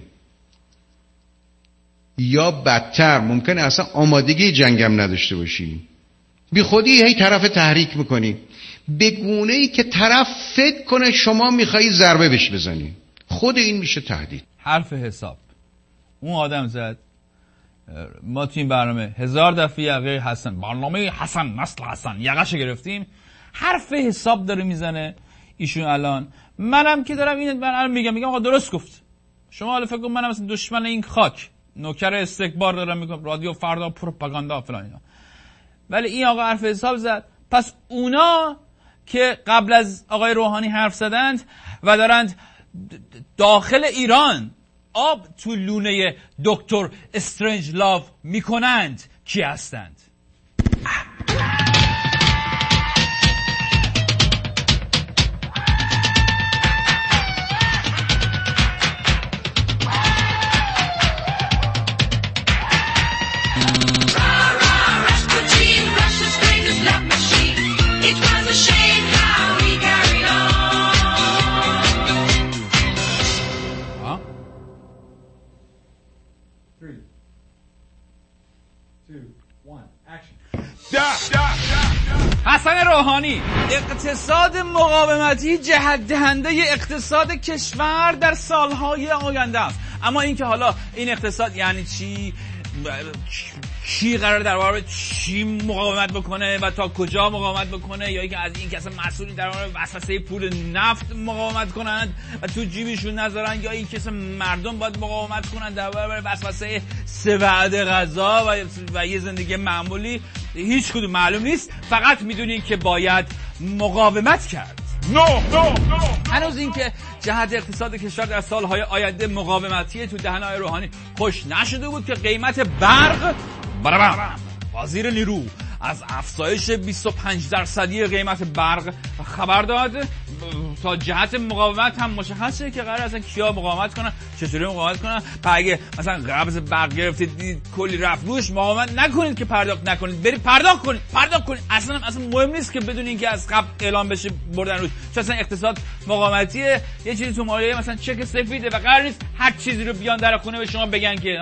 یا بدتر ممکنه اصلا آمادگی جنگم نداشته باشی، بی خودی هی طرف تحریک میکنی به گونه‌ای که طرف فکر کنه شما میخوایی ضربه بهش بزنی. خود این میشه تهدید. حرف حساب اون آدم زد. ما تو این برنامه 1000 دفعه یقه حسن، برنامه حسن نسل حسن یقه‌شو گرفتیم. حرف حساب داره میزنه ایشون الان. منم که دارم من الان میگم آقا درست گفت. شما حالا فکر کن منم مثلا دشمن این خاک، نوکر استکبار دارم میگم، رادیو فردا پروپاگاندا فلان اینا. ولی این آقا حرف حساب زد. پس اونا که قبل از آقای روحانی حرف زدند و دارند داخل ایران آب تو لونه دکتر استرنج لاو میکنند کی هستند؟ حسن روحانی: اقتصاد مقاومتی جهت دهنده اقتصاد کشور در سالهای آینده است. اما اینکه حالا این اقتصاد یعنی چی، کی قرار در برابر چی مقاومت بکنه و تا کجا مقاومت بکنه، یا اینکه از این کسا مسئولی در برابر وسوسه پول نفت مقاومت کنند و تو جیبشون نذارن، یا این کسا مردم باید مقاومت کنند در برابر وسوسه 3 وعده غذا و یه زندگی معمولی. هیچ کدوم معلوم نیست، فقط میدونین که باید مقاومت کرد. هنوز این که جهت اقتصاد کشور در سالهای آینده مقاومتی تو دهن آقای روحانی خوش نشده بود که قیمت برق وزیر نیرو از افزایش 25% قیمت برق خبر داد. تا جهت مقاومت هم مشخصه که قرار اصلا کیا مقاومت کنن، چطوری مقاومت کنن. اگه مثلا قبض برق گرفتید دیدید کلی رفت روش، مقاومت نکنید که پرداخت نکنید، برید پرداخت کنید. اصلا مهم نیست که بدونین که از قبل اعلام بشه بردن روش. چون اصلا اقتصاد مقاومتیه، یه چیزی تو مایه مثلا چک سفیده و قرار نیست هر چیزی رو بیان در خونه به شما بگن که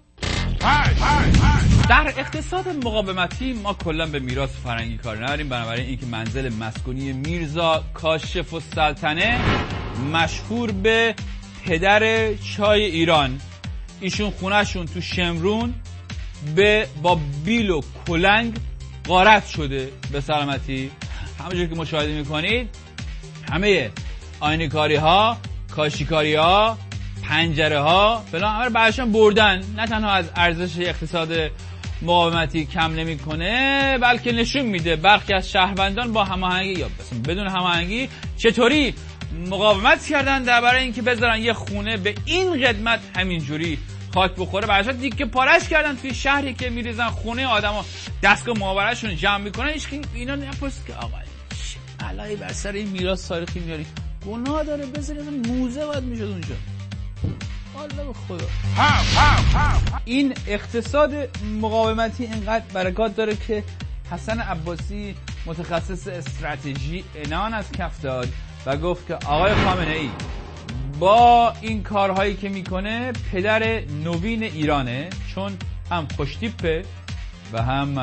در اقتصاد مقاومتی ما کلا به میراث فرنگی کار نداریم. بنابراین اینکه منزل مسکونی میرزا کاشف السلطنه مشهور به پدر چای ایران، ایشون خونهشون تو شمرون با بیل و کلنگ غارت شده به سلامتی. همونجور که مشاهده میکنید همه آینه‌کاری ها، کاشیکاری ها، پنجره ها فلان همه رو براشون بردن. نه تنها از ارزش اقتصاد مقاومتی کم نمیکنه، بلکه نشون میده برخی از شهروندان با هماهنگی یا بدون هماهنگی چطوری مقاومت کردن درباره اینکه بذارن یه خونه به این قدمت همینجوری خاک بخوره. براشون دیگه پارش کردن توی شهری که میریزن خونه آدما، دستگاه مقابرهشون جمع میکنن. هیچ کی اینا نپرسید که آقا علای بر سر این میراث تاریخی میاری، گناه داره بذارید موزه باید میشد اونجا. والله به خدا این اقتصاد مقاومتی اینقدر برکات داره که حسن عباسی متخصص استراتژی عنان از کف داد و گفت که آقای خامنه‌ای با این کارهایی که میکنه پدر نوین ایرانه، چون هم خوشتیپه و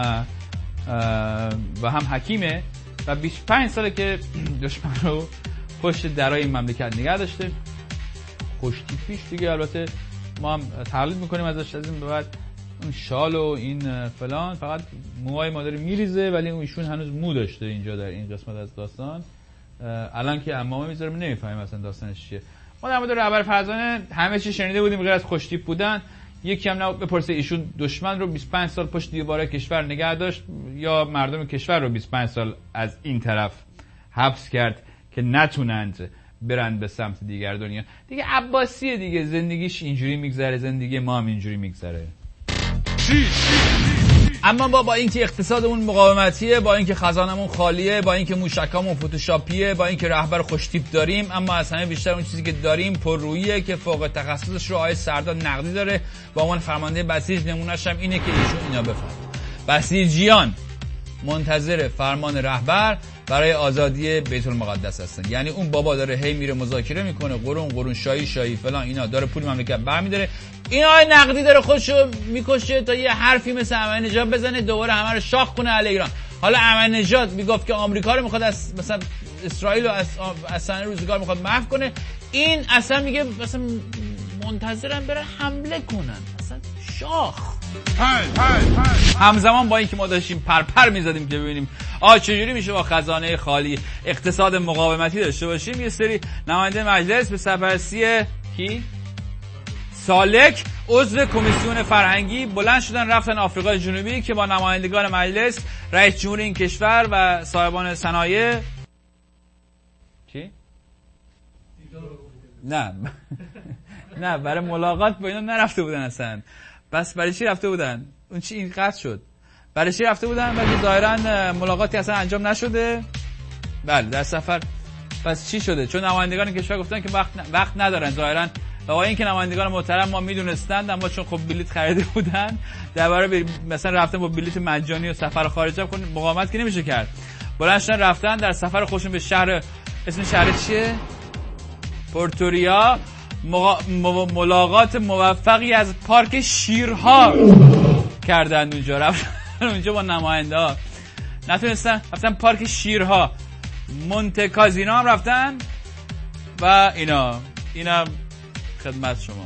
هم حکیمه و 25 ساله که دشمن رو پشت درای این مملکت نگه داشته. خوشتیپیش دیگه البته ما هم تقلید میکنیم ازش، از این به بعد اون شال و این فلان فقط موهای ما داره میریزه، ولی اون ایشون هنوز مو داشته اینجا در این قسمت از داستان. الان که عمامه میذارم نمیفهمیم اصلا داستانش چیه. ما در مورد رهبر فرزانه همه چی شنیده بودیم غیر از خوشتیپ بودن. یکی هم نبود بپرسه ایشون دشمن رو 25 سال پشت دیواره کشور نگه داشت یا مردم کشور رو 25 سال از این طرف حبس کرد که نتونند برند به سمت دیگر دنیا. دیگه عباسیه دیگه، زندگیش اینجوری میگذره، زندگی ما هم اینجوری میگذره. اما با اینکه اقتصادمون مقاومتیه، با اینکه خزانمون خالیه، با اینکه موشکامون فتوشاپیه، با اینکه رهبر خوشتیپ داریم، اما از همه بیشتر اون چیزی که داریم پرروییه که فوق تخصصش رو آقای سردار نقدی داره. با عنوان فرمانده بسیج نمونه‌اش هم اینه که ایشون اینا بفرمایید. بسیجیان منتظر فرمان رهبر برای آزادی بیت المقدس هستن. یعنی اون بابا داره هی میره مذاکره میکنه، قرون شاهی فلان اینا، داره پول مملکت برمی‌داره. این آقای نقدی داره خودشو میکشه تا یه حرفی مثل احمدی نژاد بزنه دوباره همه رو شاخ کنه علی ایران. حالا احمدی نژاد میگفت که آمریکا رو میخواد از مثلا اسرائیل رو از سن روزگار میخواد محو کنه، این اصلا میگه مثلا منتظرن برن حمله کنن. مثلا شاخ. همزمان با اینکه ما داشتیم پرپر میزدیم که ببینیم چجوری میشه با خزانه خالی اقتصاد مقاومتی داشته باشیم، یه سری نماینده مجلس به سرپرستی کی؟ سالک، عضو کمیسیون فرهنگی، بلند شدن رفتن آفریقای جنوبی که با نمایندگان مجلس، رئیس جمهور این کشور و صاحبان صنایع چی؟ نه برای ملاقات با اینا نرفته بودن اصلا. بس برای چی رفته بودن؟ اون چی این قطع شد؟ برای چی رفته بودن؟ ولی ظاهرا ملاقاتی اصلا انجام نشده. بله در سفر. پس چی شده؟ چون نمایندگان کشور گفتن که وقت ندارن ظاهرا. و این که نمایندگان محترم ما میدونستند، اما چون خب بلیط خریده بودن درباره مثلا رفتن با بلیط مجانی و سفر خارج هم مقاومت که نمیشه کرد. بلند شدن رفتن در سفر خودشون به شهر، اسم شهر چیه؟ پورتوریا، ملاقات موفقی از پارک شیرها کردن اونجا. رفتن اونجا با نماینده ها نتونستن، رفتن پارک شیرها، مونته کازینو هم رفتن و اینا خدمت شما.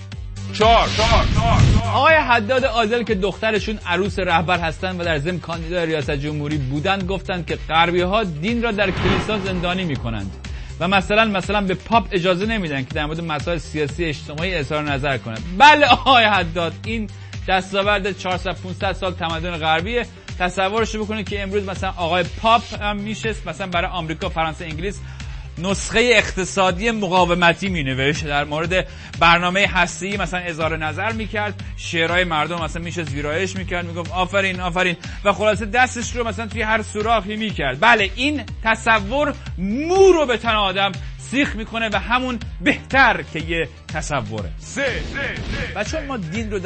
آقای حداد عادل که دخترشون عروس رهبر هستن و در ضمن کاندیدای ریاست جمهوری بودند، گفتند که غربی ها دین را در کلیسا زندانی میکنند و مثلا به پاپ اجازه نمیدن که در مورد مسائل سیاسی اجتماعی اظهار نظر کنند. بله آقای حداد، این دستاورد 400-500 سال تمدن غربیه. تصورش بکنید که امروز مثلا آقای پاپ هم میشست مثلا برای آمریکا، فرانسه، انگلیس نسخه اقتصادی مقاومتی مینوشت، در مورد برنامه هسته‌ای مثلا اظهار نظر میکرد، شعرهای مردم مثلا میشه ویرایش میکرد، میگفت آفرین و خلاصه دستش رو مثلا توی هر سوراخی میکرد. بله این تصور مو رو به تن آدم سیخ میکنه و همون بهتر که یه تصوره. و چون ما دین رو